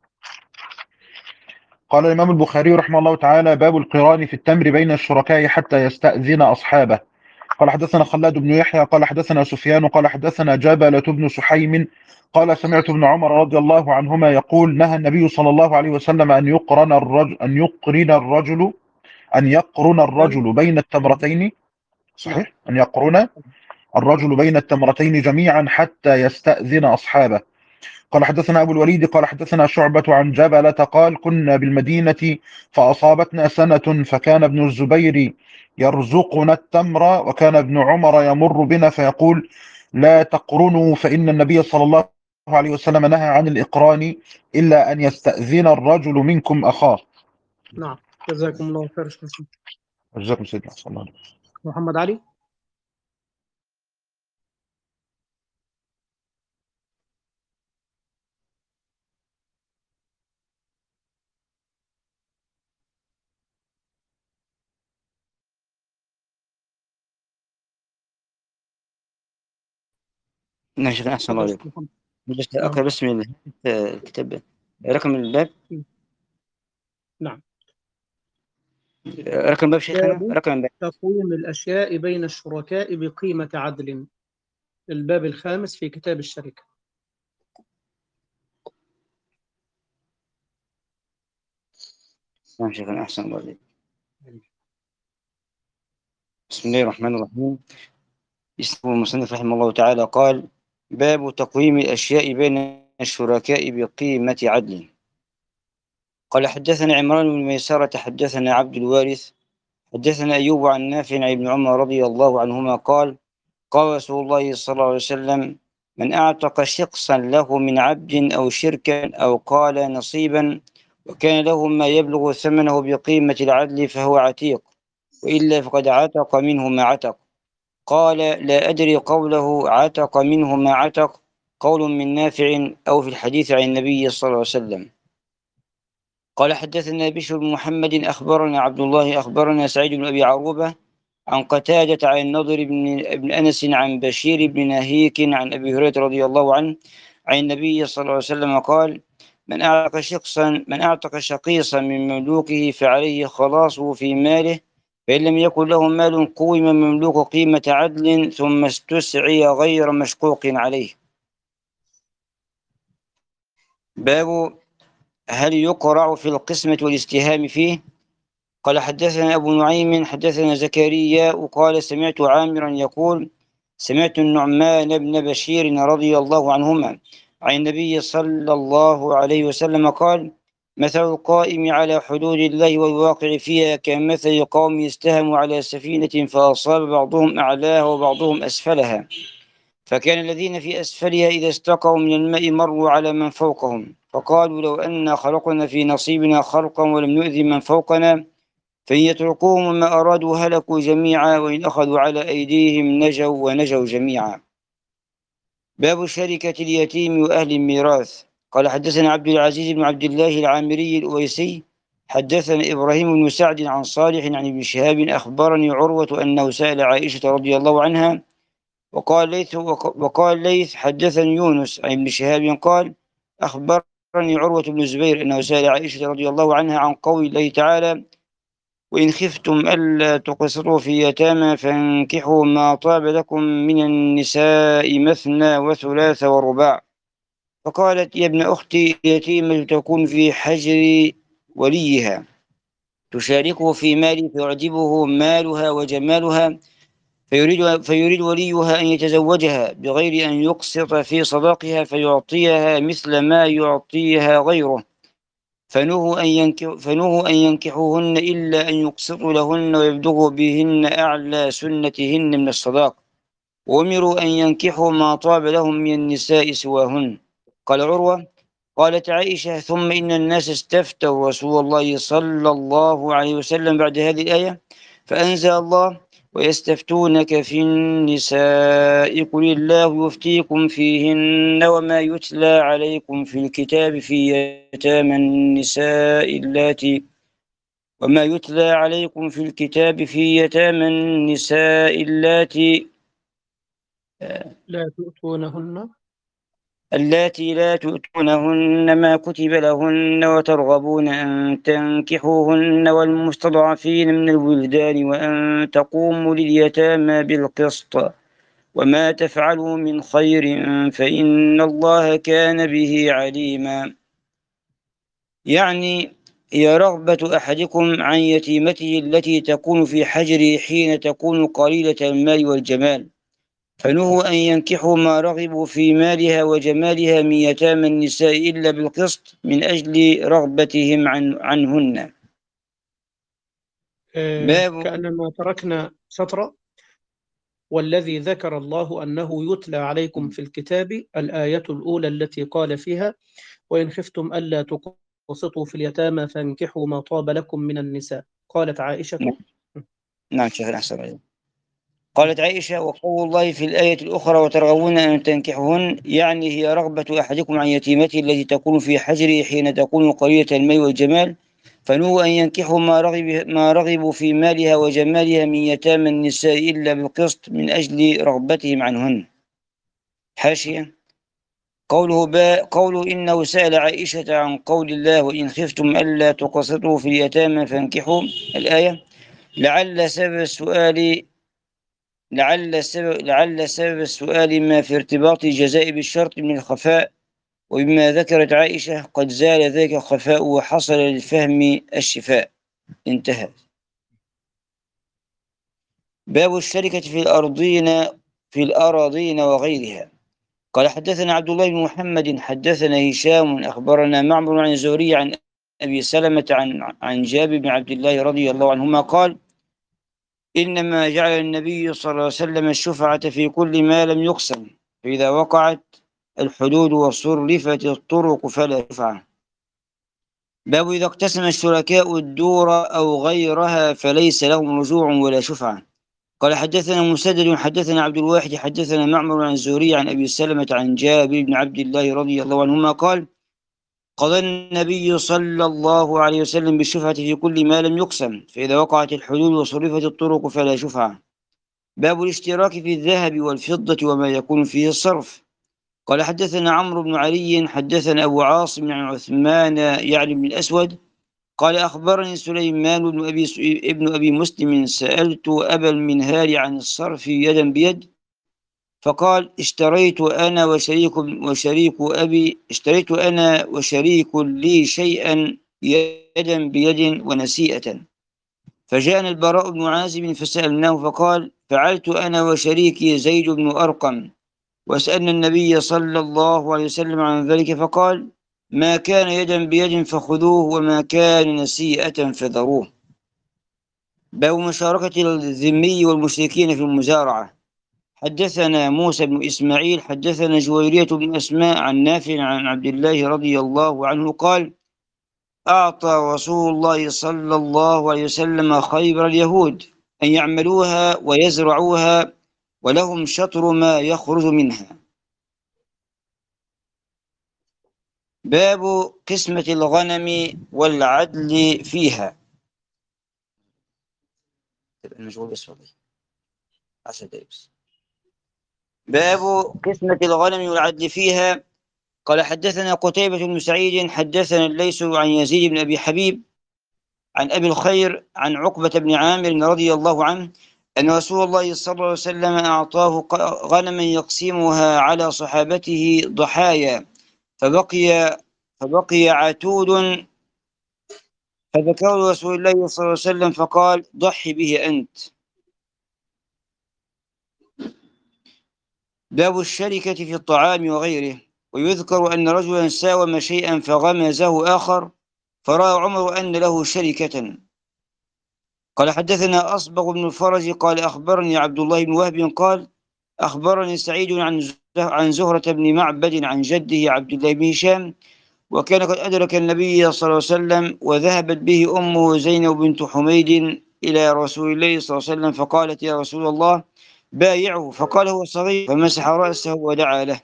قال الإمام البخاري رحمه الله تعالى: باب القران في التمر بين الشركاء حتى يستأذن أصحابه. قال حدثنا خلاد بن يحيى قال حدثنا سفيان قال حدثنا جبلة بن سحيم قال سمعت ابن عمر رضي الله عنهما يقول: نهى النبي صلى الله عليه وسلم أن يقرن الرجل أن يقرن الرجل أن يقرن الرجل بين التمرتين. صحيح. أن يقرن الرجل بين التمرتين جميعا حتى يستأذن أصحابه. قال حدثنا أبو الوليد قال حدثنا شعبة عن جبلة قال: كنا بالمدينة فأصابتنا سنة، فكان ابن الزبير يرزقنا التمر، وكان ابن عمر يمر بنا فيقول: لا تقرنوا، فإن النبي صلى الله عليه وسلم نهى عن الإقران إلا أن يستأذن الرجل منكم أخاه. نعم. جزاكم الله خير. جزاكم سيدنا صلى الله عليه وسلم. محمد علي. نعم شيخنا أحسن الله عليكم. محمد. بس أقرأ بس من الكتاب رقم الباب. نعم. رقم الباب شيخنا. باب رقم الباب تقويم الأشياء بين الشركاء بقيمة عدل، الباب الخامس في كتاب الشركة. نعم شيخنا أحسن الله عليكم. بسم الله الرحمن الرحيم. اسمه المصنف رحمه الله تعالى قال: باب تقويم الأشياء بين الشركاء بقيمة عدل. قال حدثنا عمران بن ميسرة حدثنا عبد الوارث حدثنا أيوب عن نافع عن ابن عمر رضي الله عنهما قال: قال رسول الله صلى الله عليه وسلم: من أعتق شخصا له من عبد أو شركا أو قال نصيبا وكان له ما يبلغ ثمنه بقيمة العدل فهو عتيق، وإلا فقد عتق منه ما عتق. قال: لا أدري قوله عتق منه ما عتق قول من نافع أو في الحديث عن النبي صلى الله عليه وسلم. قال حدثنا بشر بن محمد أخبرنا عبد الله أخبرنا سعيد بن أبي عروبة عن قتادة عن النضر بن, بن أنس عن بشير بن ناهيك عن أبي هريرة رضي الله عنه عن النبي صلى الله عليه وسلم قال: من أعتق شخصا من أعتق شقيصا من مملوكه فعليه خلاصه في ماله، فإن لم يكن له مال قوم مملوك قيمة عدل ثم استسعي غير مشقوق عليه. باب هل يقرع في القسمة والاستهام فيه؟ قال حدثنا أبو نعيم حدثنا زكريا وقال: سمعت عامرا يقول: سمعت النعمان بن بشير رضي الله عنهما عن النبي صلى الله عليه وسلم قال: مثل القائم على حدود الله والواقع فيها كمثل قوم استهموا على سفينة فأصاب بعضهم أعلاها وبعضهم أسفلها، فكان الذين في أسفلها إذا استقوا من الماء مروا على من فوقهم، فقالوا: لو أن خلقنا في نصيبنا خلقا ولم نؤذي من فوقنا، فإن يتركوهم ما أرادوا هلكوا جميعا، وإن أخذوا على أيديهم نجوا ونجوا جميعا. باب شركة اليتيم وأهل الميراث. قال حدثنا عبد العزيز بن عبد الله العامري الأويسي حدثنا إبراهيم بن سعد عن صالح عن ابن شهاب أخبرني عروة أنه سأل عائشة رضي الله عنها: وقال ليث وقال ليث حدثني يونس عن ابن شهاب قال أخبرني عروة بن الزبير أنه سأل عائشة رضي الله عنها عن قول الله تعالى وإن خفتم ألا تقسطوا في يتامى فانكحوا ما طاب لكم من النساء مثنى وثلاث ورباع. فقالت يا ابن أختي اليتيمة تكون في حجر وليها تشاركه في ماله فيعجبه مالها وجمالها فيريد, فيريد وليها أن يتزوجها بغير أن يقسط في صداقها فيعطيها مثل ما يعطيها غيره فنهوا أن, ينكح فنهوا أن ينكحوهن إلا أن يقسطوا لهن ويبلغوا بهن أعلى سنتهن من الصداق وأمروا أن ينكحوا ما طاب لهم من النساء سواهن. قال عروة قالت عائشة ثم إن الناس استفتوا رسول الله صلى الله عليه وسلم بعد هذه الآية فأنزل الله ويستفتونك في النساء قل الله يفتيكم فيهن وما يتلى عليكم في الكتاب في يتامى النساء اللاتي وما يتلى عليكم في الكتاب في يتامى النساء اللاتي لا تؤتونهن اللاتي لا تؤتونهن ما كتب لهن وترغبون أن تنكحوهن والمستضعفين من الولدان وأن تقوموا لليتامى بالقسط وما تفعلوا من خير فإن الله كان به عليما. يعني هي رغبة أحدكم عن يتيمته التي تكون في حجره حين تكون قليلة المال والجمال فنهوا أن ينكحوا ما رغبوا في مالها وجمالها من يتامى النساء إلا بالقسط من أجل رغبتهم عن عنهن. آه، باب كأننا تركنا سطرة والذي ذكر الله أنه يتلى عليكم في الكتاب الآية الأولى التي قال فيها وإن خفتم ألا تقسطوا في اليتامى فانكحوا ما طاب لكم من النساء. قالت عائشة نعم شيخ أحسن عليك. قالت عائشة وقول الله في الآية الأخرى وترغبون أن تنكحوهن يعني هي رغبة أحدكم عن يتيمته التي تكون في حجره حين تكون قليلة المال والجمال فنهوا أن ينكحوا ما رغب ما رغبوا في مالها وجمالها من يتامى النساء إلا بالقسط من أجل رغبتهم عنهن. حاشية قوله با قوله إنه سأل عائشة عن قول الله وإن خفتم ألا تقسطوا في اليتامى فانكحوا الآية لعل سبب السؤال لعل سبب لعل سبب السؤال ما في ارتباط الجزاء بالشرط من الخفاء وبما ذكرت عائشة قد زال ذاك الخفاء وحصل للفهم الشفاء. انتهى. باب الشركة في الأرضين في الأراضين وغيرها. قال حدثنا عبد الله بن محمد حدثنا هشام أخبرنا معمر عن الزهري عن أبي سلمة عن عن جابر بن عبد الله رضي الله عنهما قال إنما جعل النبي صلى الله عليه وسلم الشفعة في كل ما لم يقسم فإذا وقعت الحدود وصرفت الطرق فلا شفعة. باب إذا اقتسم الشركاء الدور أو غيرها فليس لهم رجوع ولا شفعة. قال حدثنا مسدد حدثنا عبد الواحد حدثنا معمر عن الزهري عن أبي سلمة عن جابر بن عبد الله رضي الله عنهما قال قضى النبي صلى الله عليه وسلم بالشفعة في كل ما لم يقسم فإذا وقعت الحدود وصرفت الطرق فلا شفعة. باب الاشتراك في الذهب والفضة وما يكون فيه الصرف. قال حدثنا عمرو بن علي حدثنا أبو عاصم عن عثمان يعني بن الأسود قال أخبرني سليمان بن أبي, ابن أبي مسلم سألت أبا المنهال عن الصرف يدا بيد فقال اشتريت أنا وشريك وشريك أبي اشتريت أنا وشريك لي شيئا يدا بيد ونسيئة فجاءنا البراء بن عازب فسألناه فقال فعلت أنا وشريكي زيد بن أرقم وسألنا النبي صلى الله عليه وسلم عن ذلك فقال ما كان يدا بيد فخذوه وما كان نسيئة فذروه. باب مشاركة الذمي والمشركين في المزارعة. حدثنا موسى بن إسماعيل حدثنا جويرية بن أسماء عن نافع عن عبد الله رضي الله عنه قال أعطى رسول الله صلى الله عليه وسلم خيبر اليهود أن يعملوها ويزرعوها ولهم شطر ما يخرج منها. باب قسمة الغنم والعدل فيها. المشغول بس والله عشر دقيقة بس. باب قسمة الغنم والعدل فيها. قال حدثنا قتيبة بن سعيد حدثنا الليث عن يزيد بن أبي حبيب عن أبي الخير عن عقبة بن عامر رضي الله عنه أن رسول الله صلى الله عليه وسلم أعطاه غنما يقسمها على صحابته ضحايا، فبقي فبقي عتود فذكره رسول الله صلى الله عليه وسلم فقال ضحي به أنت. باب الشركة في الطعام وغيره. ويذكر أن رجلا ساوم شيئا فغمزه آخر فرأى عمر أن له شركة. قال حدثنا أصبغ بن الفرج قال أخبرني عبد الله بن وهب قال أخبرني سعيد عن عن زهرة بن معبد عن جده عبد الله بن هشام وكان قد أدرك النبي صلى الله عليه وسلم وذهبت به أمه زينب بنت حميد إلى رسول الله صلى الله عليه وسلم فقالت يا رسول الله بايعه، فقال هو صغير فمسح رأسه ودعا له.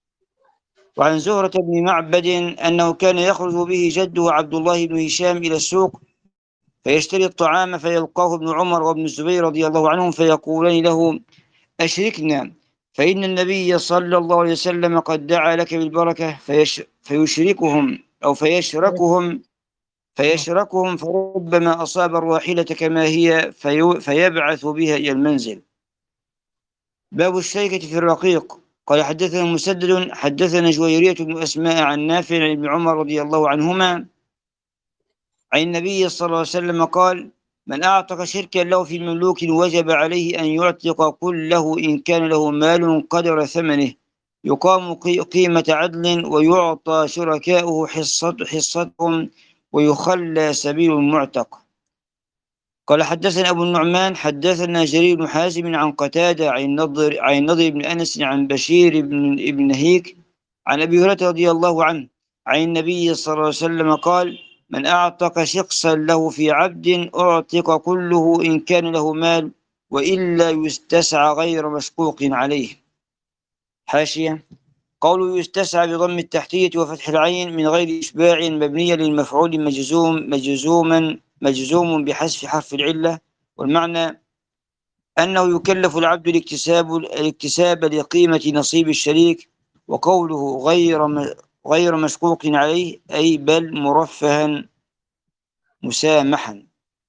وعن زهرة بن معبد أنه كان يخرج به جده عبد الله بن هشام إلى السوق فيشتري الطعام فيلقاه ابن عمر وابن الزبير رضي الله عنهم فيقولان له أشركنا فإن النبي صلى الله عليه وسلم قد دعا لك بالبركة فيش فيشركهم أو فيشركهم فيشركهم فربما أصاب الراحلة كما هي في فيبعث بها إلى المنزل. باب الشركة في الرقيق. قال حدثنا مسدد حدثنا جويرية بن أسماء عن نافع عن ابن عمر رضي الله عنهما عن النبي صلى الله عليه وسلم قال من أعتق شركا له في مملوك وجب عليه أن يعتق كله إن كان له مال قدر ثمنه يقام قيمة عدل ويعطى شركاؤه حصتهم ويخلى سبيل المعتق. قال حدثنا أبو النعمان حدثنا جرير بن حازم عن قتادة عن النضر عن النضر بن أنس عن بشير بن ابن نهيك عن أبي هريرة رضي الله عنه عن النبي صلى الله عليه وسلم قال من أعتق شخصا له في عبد أعتق كله إن كان له مال وإلا يستسعى غير مشقوق عليه. حاشية قوله يستسعى بضم التحتية وفتح العين من غير إشباع مبنية للمفعول مجزوم مجزوما مجزوم بحذف حرف العلة، والمعنى أنه يكلف العبد الاكتساب الاكتساب لقيمة نصيب الشريك. وقوله غير غير مشقوق عليه أي بل مرفها مسامحا.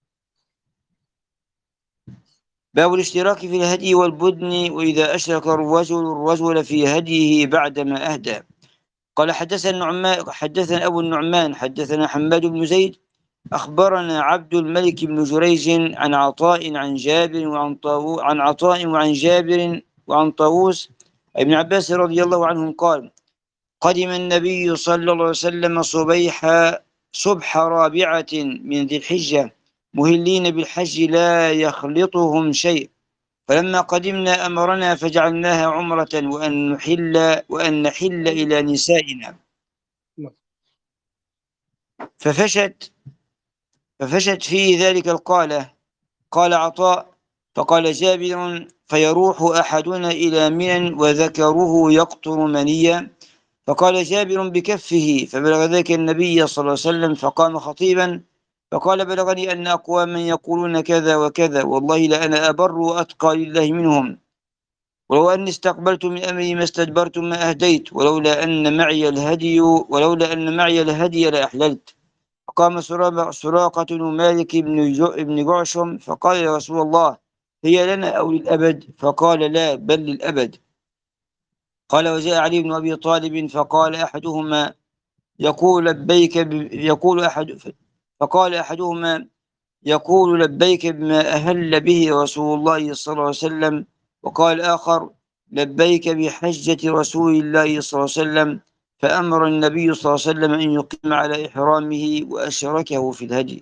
باب الاشتراك في الهدي والبدن وإذا أشرك الرجل الرجل في هديه بعدما أهدى. قال حدثنا النعمان حدثنا أبو النعمان حدثنا حماد بن زيد أخبرنا عبد الملك بن جريج عن عطاء عن جابر وعن طاووس عن عطاء وعن جابر وعن طاووس ابن عباس رضي الله عنهم قال قدم النبي صلى الله عليه وسلم صبيح صبح رابعة من ذي الحجة مهلين بالحج لا يخلطهم شيء، فلما قدمنا أمرنا فجعلناها عمرة وأن نحل وأن نحل إلى نسائنا ففشت ففشت في ذلك القالة. قال عطاء فقال جابر فيروح أحدنا إلى منى وذكره يقطر منيا، فقال جابر بكفه فبلغ ذلك النبي صلى الله عليه وسلم فقام خطيبا فقال بلغني أن أقواما يقولون كذا وكذا والله لأنا أبر وأتقى لله منهم ولو أني استقبلت من أمري ما استدبرت ما أهديت ولولا أن معي الهدي ولولا أن معي الهدي لأحللت. فقام سراقة بن مالك بن جعشم فقال يا رسول الله هي لنا أو للأبد؟ فقال لا بل للأبد. قال وجاء علي بن أبي طالب فقال أحدهما يقول لبيك يقول أحد فقال أحدهما يقول لبيك بما أهل به رسول الله صلى الله عليه وسلم، وقال آخر لبيك بحجة رسول الله صلى الله عليه وسلم، فأمر النبي صلى الله عليه وسلم أن يقيم على إحرامه وأشركه في الهدي.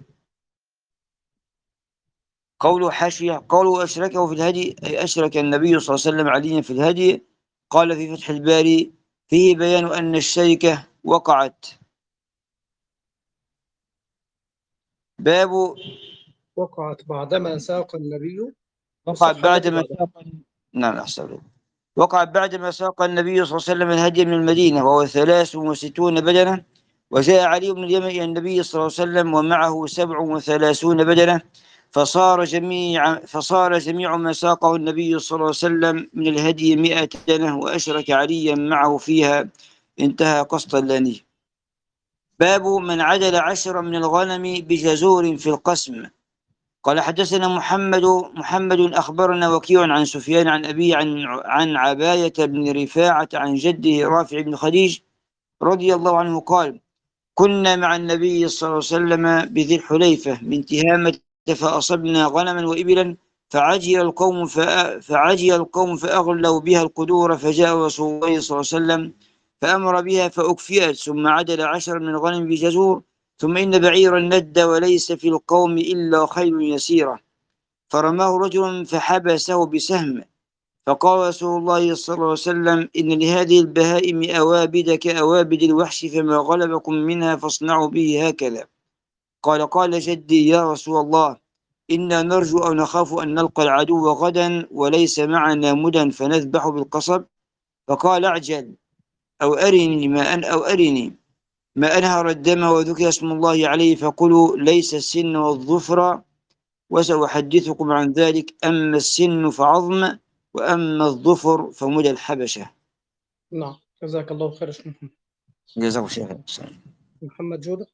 قوله حاشية قوله أشركه في الهدي أي أشرك النبي صلى الله عليه وسلم عليا في الهدي. قال في فتح الباري فيه بيان أن الشركة وقعت. باب وقعت بعدما ساق النبي وقعت بعدما ساق نعم أحسن وقعت بعدما ساق النبي صلى الله عليه وسلم الهدي من المدينة وهو ثلاث وستون بدنة، وجاء علي بن اليمن إلى النبي صلى الله عليه وسلم ومعه سبع وثلاثون بدنة، فصار جميع فصار جميع ما ساقه النبي صلى الله عليه وسلم من الهدي مئة دنة وأشرك عليا معه فيها. انتهى قسطلاني. باب من عدل عشرا من الغنم بجزور في القسم. قال حدثنا محمد محمد أخبرنا وكيع عن سفيان عن أبي عن عن عباية بن رفاعة عن جده رافع بن خديج رضي الله عنه قال: كنا مع النبي صلى الله عليه وسلم بذي الحليفة من تهامة فأصبنا غنما وإبلا فعجل القوم فعجل القوم فأغلوا بها القدور فجاء رسول الله صلى الله عليه وسلم فأمر بها فأكفئت ثم عدل عشر من الغنم بجزور ثم إن بعيرا ند وليس في القوم إلا خيل يسيرة فرماه رجل فحبسه بسهم فقال رسول الله صلى الله عليه وسلم: إن لهذه البهائم أوابد كأوابد الوحش فما غلبكم منها فاصنعوا به هكذا. قال: قال جدي: يا رسول الله إنا نرجو أو نخاف أن نلقى العدو غدا وليس معنا مدى فنذبح بالقصب. فقال: أعجل أو أرني ما أن أو أرني ما أنهر الدم وذكر اسم الله عليه فقلوا ليس السن والظفر وسأحدثكم عن ذلك. أما السن فعظم وأما الظفر فمدى الحبشة. نعم، جزاك الله خير. اسمه جزاك شيخ محمد جودة.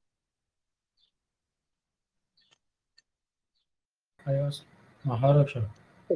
ايوه ما حضرتك شيخ.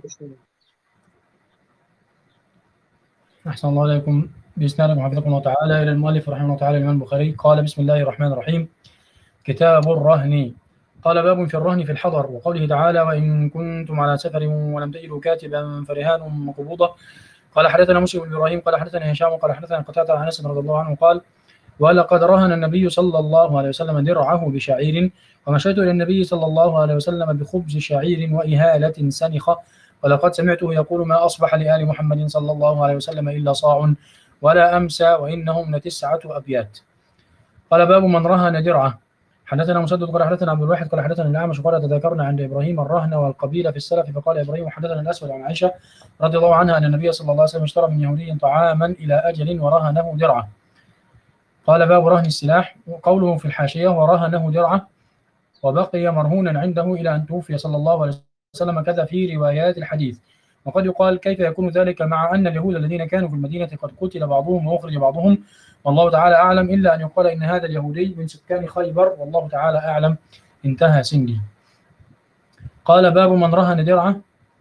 أحسن الله عليكم. بإسناد حفظكم الله تعالى إلى المؤلف رحمه الله تعالى الإمام البخاري قال: بسم الله الرحمن الرحيم. كتاب الرهن. قال: باب في الرهن في الحضر، وقوله تعالى: وإن كنتم على سفر ولم تجدوا كاتبا فرهان مقبوضة. قال: حدثنا مسلم بن إبراهيم قال حدثنا هشام قال حدثنا قتادة عن أنس رضي الله عنه قال: ولقد رهن النبي صلى الله عليه وسلم درعه بشعير، ومشيت إلى النبي صلى الله عليه وسلم بخبز شعير وإهالة سنخة، ولقد سمعته يقول: ما أصبح لآل محمد صلى الله عليه وسلم إلا صاع ولا أمسى وإنهم لتسعة أبيات. قال: باب من رهن درعه. حدثنا مسدد قال حدثنا عبد الواحد قال حدثنا الأعمش قال: تذكرنا عند إبراهيم الرهن والقبيلة في السلف. فقال إبراهيم: حدثنا الأسود عن عائشة رضي الله عنها أن النبي صلى الله عليه وسلم اشترى من يهودي طعاما إلى أجل ورهنه درعه. قال: باب رهن السلاح. قوله في الحاشية: ورهنه درعه، وبقي مرهونا عنده إلى أن توفي صلى الله عليه وسلم، كذا في روايات الحديث. وقد يقال: كيف يكون ذلك مع أن اليهود الذين كانوا في المدينة قد قتل بعضهم وأخرج بعضهم، والله تعالى أعلم، إلا أن يقال إن هذا اليهودي من سكان خيبر، والله تعالى أعلم. انتهى سندي. قال: باب من رهن درعه.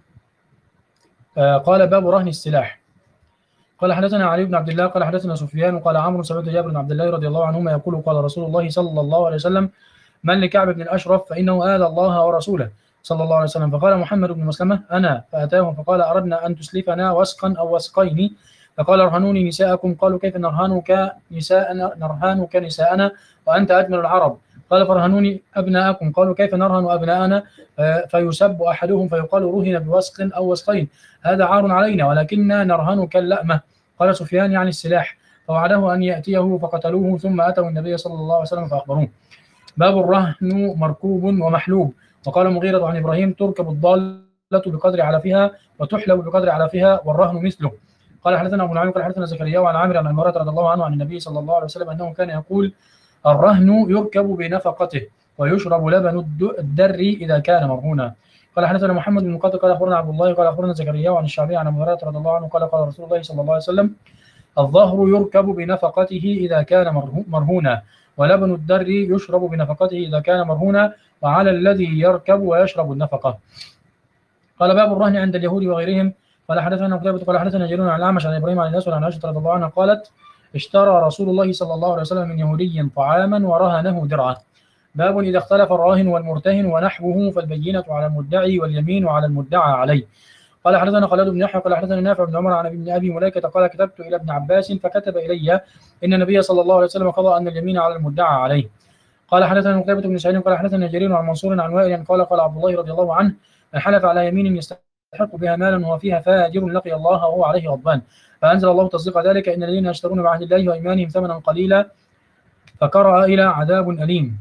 آه قال: باب رهن السلاح. قال: حدثنا علي بن عبد الله قال حدثنا سفيان قال عمرو: سمعت جابر بن عبد الله رضي الله عنهما يقول: قال رسول الله صلى الله عليه وسلم: من لكعب بن الأشرف فإنه آذى الله ورسوله صلى الله عليه وسلم. فقال محمد بن مسلمة: أنا. فأتاه فقال: أردنا أن تسلفنا وسقا أو وسقين. فقال: ارهنوني نساءكم. قالوا: كيف نرهنك نساءنا نرهنك نساءنا وأنت أجمل العرب؟ قال: فرهنوني أبناءكم. قالوا: كيف نرهن أبناءنا؟ فيسب أحدهم فيقال: رهن بوسق أو وسقين، هذا عار علينا، ولكننا نرهنك اللأمة. قال سفيان: يعني السلاح. فوعده أن يأتيه فقتلوه، ثم أتوا النبي صلى الله عليه وسلم فأخبروه. باب الرهن مركوب ومحلوب. وقال مغيرة عن إبراهيم: تركب الضالة بقدر علفها وتحلب بقدر علفها والرهن مثله. قال: حدثنا أبو نعيم قال حدثنا زكريا وعن عامر عن عمارة رضي الله عنه عن النبي صلى الله عليه وسلم أنه كان يقول: الرهن يركب بنفقته ويشرب لبن الدر إذا كان مرهونا. قال: حدثنا محمد بن مقاتل قال أخبرنا عبد الله قال أخبرنا زكريا وعن الشعبي عن عمارة رضي الله عنه قال: قال رسول الله صلى الله عليه وسلم: الظهر يركب بنفقته إذا كان مرهونا، ولبن الدر يشرب بنفقته إذا كان مرهونا، وعلى الذي يركب ويشرب النفقة. قال: باب الرهن عند اليهود وغيرهم. قال: حدثنا قتيبة قال حدثنا جرير عن الأعمش عن إبراهيم عن الأسود عن عائشة رضي الله عنها قالت: اشترى رسول الله صلى الله عليه وسلم من يهودي طعاما ورهنه درعه. باب إذا اختلف الراهن والمرتهن ونحوه فالبينة على المدعي واليمين على المدعى عليه. قال: حدثنا خالد بن يحيى قال حدثنا نافع بن عمر عن ابن أبي مليكة قال: كتبت إلى ابن عباس فكتب إلي إن النبي صلى الله عليه وسلم قضى أن اليمين على المدعى عليه. قال: حدثنا قتيبة بن سعيد قال حدثنا جرير عن منصور عن وائل قال: قال عبد الله رضي الله عنه: من حلف على يمين يستحق بها مالا وهو فيها فاجر لقي الله وهو عليه غضبان، فأنزل الله تصديق ذلك: إن الذين يشترون بعهد الله وإيمانهم ثمنا قليلا، فقرأ إلى عذاب أليم.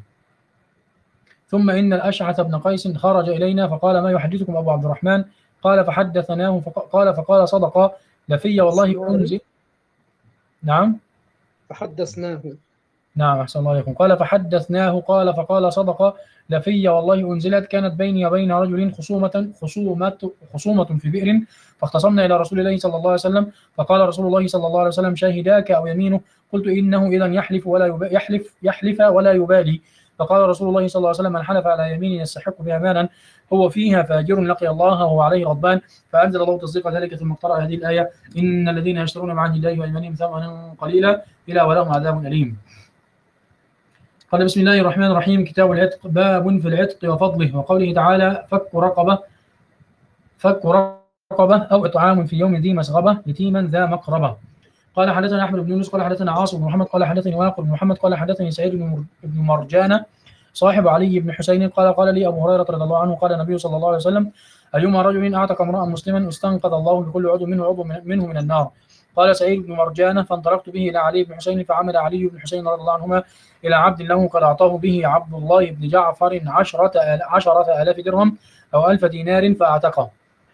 ثم إن الأشعث بن قيس خرج إلينا فقال: ما يحدثكم أبو عبد الرحمن؟ قال: فحدثناه فقال فقال صدق لفي والله أنزل. نعم. فحدثناه نعم أحسن الله عليكم. قال فحدثناه قال فقال صدق لفي والله أنزلت كانت بيني وبين رجل خصومة خصومة خصومة في بئر فاختصمنا إلى رسول الله صلى الله عليه وسلم فقال رسول الله صلى الله عليه وسلم شاهداك أو يمينه قلت إنه إذا يحلف ولا يبالي يحلف يحلف ولا يبالي فقال رسول الله صلى الله عليه وسلم من حلف على يمين يستحق بها مالا هو فيها فاجر لقي الله وهو عليه غضبان فأنزل الله تصديق ذلك ثم قرأ هذه الآية إن الذين يشترون مع عند الله وأيمانهم ثمنا قليلا إلى ولهم عذاب أليم. قال بسم الله الرحمن الرحيم كتاب العتق باب في العتق وفضله وقوله تعالى فك رقبة فك رقبة أو إطعام في يوم ذي مسغبة يتيما ذا مقربة. قال حدثنا أحمد بن يونس قال حدثنا عاصم بن محمد قال حدثني واقل بن محمد قال حدثني سعيد بن مرجانة صاحب علي بن حسين قال قال لي أبو هريرة رضي الله عنه قال النبي صلى الله عليه وسلم أيما رجل أعتق امرأ مسلما استنقذ الله بكل عضو منه عضو منه من النار. قال سعيد بن مرجانة فانطلقت به إلى علي بن حسين فعمل علي بن حسين رضي الله عنهما إلى عبد له قد أعطاه به عبد الله بن جعفر عشرة عشرة آلاف درهم أو ألف دينار فأعتقه.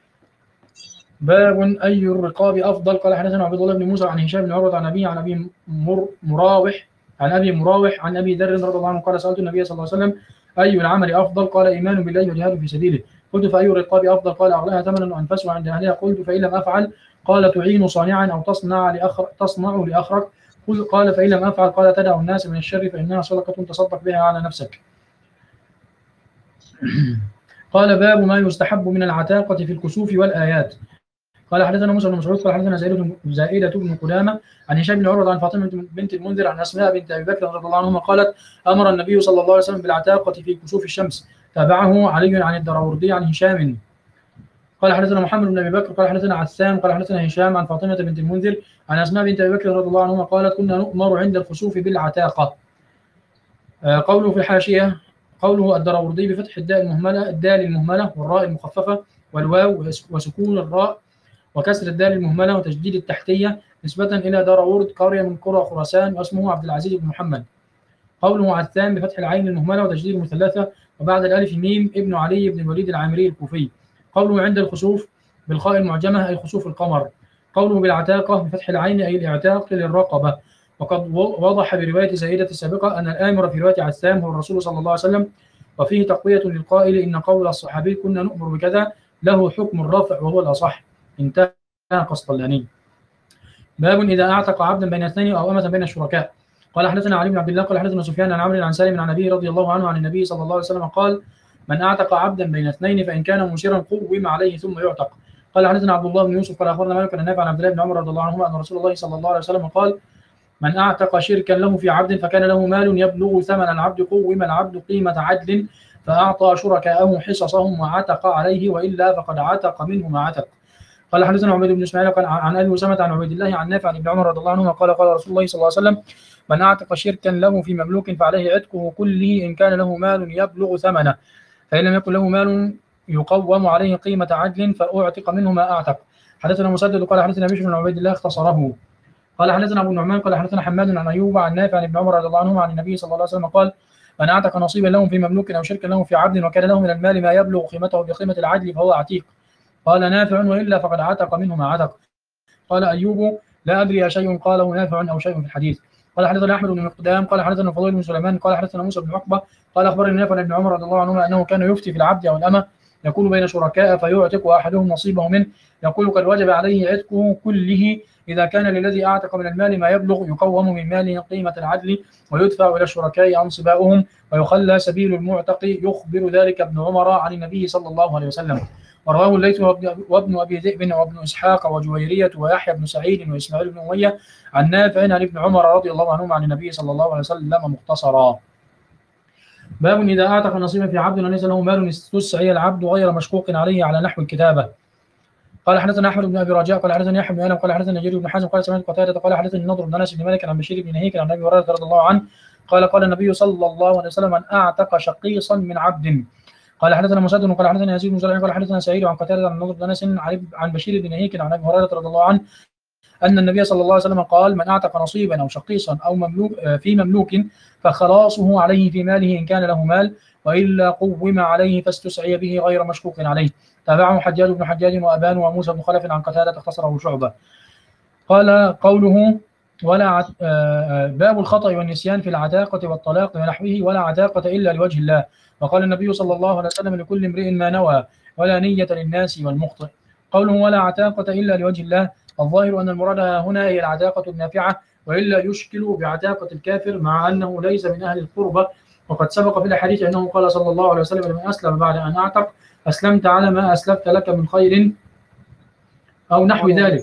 باب أي الرقاب أفضل. قال حدثنا عبد الله بن موسى عن هشام بن عروة عن أبي عن أبي مراوح عن أبي مراوح عن أبي ذر رضي الله عنه قال سألت النبي صلى الله عليه وسلم أي العمل أفضل قال إيمان بالله وجهاد في سبيله. قلت فأي الرقاب أفضل قال أغلاها ثمنا وأنفسها عند أهلها. قلت فإن لم أفعل قال تعين صانعا أو تصنع لأخر تصنع لأخرك. قال فإن لم أفعل قال تدع الناس من الشر فإنها صدقة تصدق بها على نفسك. قال باب ما يستحب من العتاقة في الكسوف والآيات. قال حدثنا موسى بن مسعود قال حدثنا زائدة بن قدامة عن هشام بن عروة عن فاطمة بنت المنذر عن أسماء بنت أبي بكر رضي الله عنهما قالت أمر النبي صلى الله عليه وسلم بالعتاقة في كسوف الشمس. تابعه علي عن الدراوردي عن هشام. قال حدثنا محمد بن أبي بكر قال حدثنا عسام قال حدثنا هشام عن فاطمة بنت المنذر عن أسماء بنت أبي بكر رضي الله عنهما قالت كنا نؤمر عند الكسوف بالعتاقة. قوله في الحاشية قوله الدراوردي بفتح الدال المهملة الدال المهملة والراء المخففة والواو وسكون الراء وكسر الدال المهملة وتشديد التحتية نسبة إلى دراورد قرية من قرى خراسان واسمه عبد العزيز بن محمد. قوله عثام بفتح العين المهملة وتشديد المثلثة وبعد الألف ميم ابن علي بن الوليد العامري الكوفي. قوله عند الخسوف بالخاء المعجمة أي خسوف القمر. قوله بالعتاقة بفتح العين أي الاعتاق للرقبة. وقد وضح برواية زائدة السابقة أن الآمر في رواية عثام هو الرسول صلى الله عليه وسلم وفيه تقوية للقائل إن قول الصحابي كنا نؤمر بكذا له حكم الرفع وهو الأصح. انتهى قسطلاني. باب إذا أعتق عبدا بين اثنين أو أمة بين الشركاء. قال حدثنا علي بن عبد الله قال حدثنا سفيان عن عمرو عن سالم عن أبيه رضي الله عنه عن النبي صلى الله عليه وسلم قال من أعتق عبدا بين اثنين فإن كان مسرا قوم عليه ثم يعتق. قال حدثنا عبد الله بن يوسف قال أخبرنا مالك عن نافع عن عبد الله بن عمر رضي الله عنهما أن رسول الله صلى الله عليه وسلم قال من أعتق شركا له في عبد فكان له مال يبلغ ثمن العبد قوم العبد قيمة عدل فأعطى شركاءه حصصهم وعتق عليه وإلا فقد عتق منه ما عتق. قال حدثنا عبيد بن اسماعيل قال عن ابي اسامه عن عبيد الله عن نافع عن ابن عمر رضي الله عنهما قال قال رسول الله صلى الله عليه وسلم من اعتق شركا له في مملوك فعليه عتقه كله ان كان له مال يبلغ ثمنه فان لم يكن له مال يقوم عليه قيمه عدل فاعتق منه ما اعتق. حدثنا مسدد قال حدثنا بشر بن عبيد الله اختصره. قال حدثنا ابو النعمان قال حدثنا حماد عن ايوب عن نافع عن ابن عمر رضي الله عنهما عن النبي صلى الله عليه وسلم قال من اعتق نصيبا له في مملوك او شركا له في عبد وكان له من المال ما يبلغ قيمته بقيمه العدل فهو عتيق. قال نافع وإلا فقد عتق منه ما عتق. قال أيوب لا أدري أشيء قاله نافع أو شيء في الحديث. قال حدثنا أحمد بن مقدام قال حدثنا فضيل بن سليمان قال حدثنا موسى بن عقبة قال أخبرني نافع بن عمر رضي الله عنهما أنه كان يفتي في العبد أو الأمة يكون بين شركاء فيعتق أحدهم نصيبه منه يقول قد وجب عليه عتقه كله إذا كان للذي أعتق من المال ما يبلغ يقوم من ماله قيمة العدل ويدفع إلى الشركاء أنصباؤهم ويخلى سبيل المعتق. يخبر ذلك ابن عمر عن النبي صلى الله عليه وسلم. ورواه الليث وابن أبي ذئب وابن إسحاق وجويرية ويحيى بن سعيد وإسماعيل بن أمية عن نافع عن ابن عمر رضي الله عنهما عن النبي صلى الله عليه وسلم مختصرا. باب إذا أعتق نصيبا في عبد وليس له مال استسعي العبد غير مشقوق عليه على نحو الكتابة. قال حدثنا أحمد بن أبي رجاء قال حدثنا يحيى بن آدم قال حدثنا جرير بن حازم قال سمعت قتادة قال حدثني النضر بن أنس بن مالك عن بشير بن نهيك عن أبي هريرة رضي الله عنه قال قال النبي صلى الله عليه وسلم من أعتق شقيصا من عبد. قال حدثنا مسدد قال حدثنا يزيد بن زرع قال حدثنا سعيد عن قتادة عن النضر بن أنس عن بشير بن نهيك عن أبي هريرة رضي الله عنه أن النبي صلى الله عليه وسلم قال من أعتق نصيبا أو شقيصا أو مملوك في مملوك فخلاصه عليه في ماله إن كان له مال وإلا قوم عليه فاستسعي به غير مشكوك عليه. تابعه حجاج بن حجاج وأبان وموسى بن خلف عن قتادة اختصره شعبة. قال قوله ولا باب الخطأ والنسيان في العتاقة والطلاق ونحوه ولا عتاقة إلا لوجه الله. وقال النبي صلى الله عليه وسلم لكل امرئ ما نوى ولا نية للناس والمخطئ. قوله ولا عتاقة إلا لوجه الله، الظاهر أن المراد هنا هي العتاقة النافعة، وإلا يشكل بعتاقة الكافر مع أنه ليس من أهل القربة. وقد سبق في الحديث أنه قال صلى الله عليه وسلم لمن أسلم بعد أن أعتق أسلمت على ما أسلفت لك من خير أو نحو ذلك.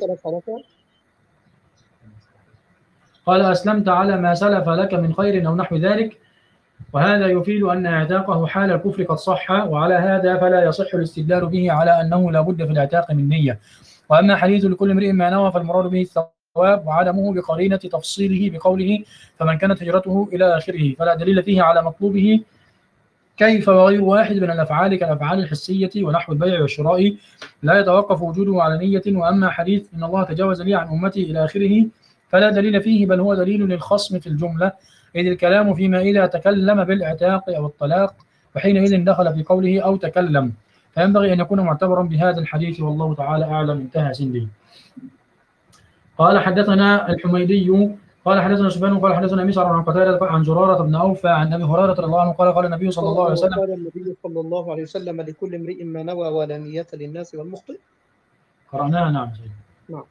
قال أسلمت على ما سلف لك من خير أو نحو ذلك، وهذا يفيد أن اعتاقه حال الكفر قد صح، وعلى هذا فلا يصح الاستدلال به على أنه لا بد في الاعتاق من نية. وأما حديث لكل امرئ ما نوى فالمراد به الثواب وعدمه بقرينة تفصيله بقوله فمن كانت هجرته إلى آخره، فلا دليل فيه على مطلوبه كيف وغير واحد من الأفعال كالأفعال الحسية ونحو البيع والشراء لا يتوقف وجوده على نية. وأما حديث إن الله تجاوز لي عن أمتي إلى آخره فلا دليل فيه، بل هو دليل للخصم في الجملة، إذ الكلام فيما إذا تكلم بالاعتاق أو الطلاق، وحينئذ دخل في قوله أو تكلم، فينبغي أن يكون معتبرا بهذا الحديث، والله تعالى أعلم. انتهى سندي. قال حدثنا الحميدي قال حدثنا سفيان قال حدثنا مسعر عن قتادة عن زرارة بن أوفى عن أبي هريرة رضي الله عنه قال قال النبي صلى الله عليه وسلم قال النبي صلى الله عليه وسلم لكل امرئ ما نوى ولا نية للناس والمخطئ. قرأناها. نعم. نعم.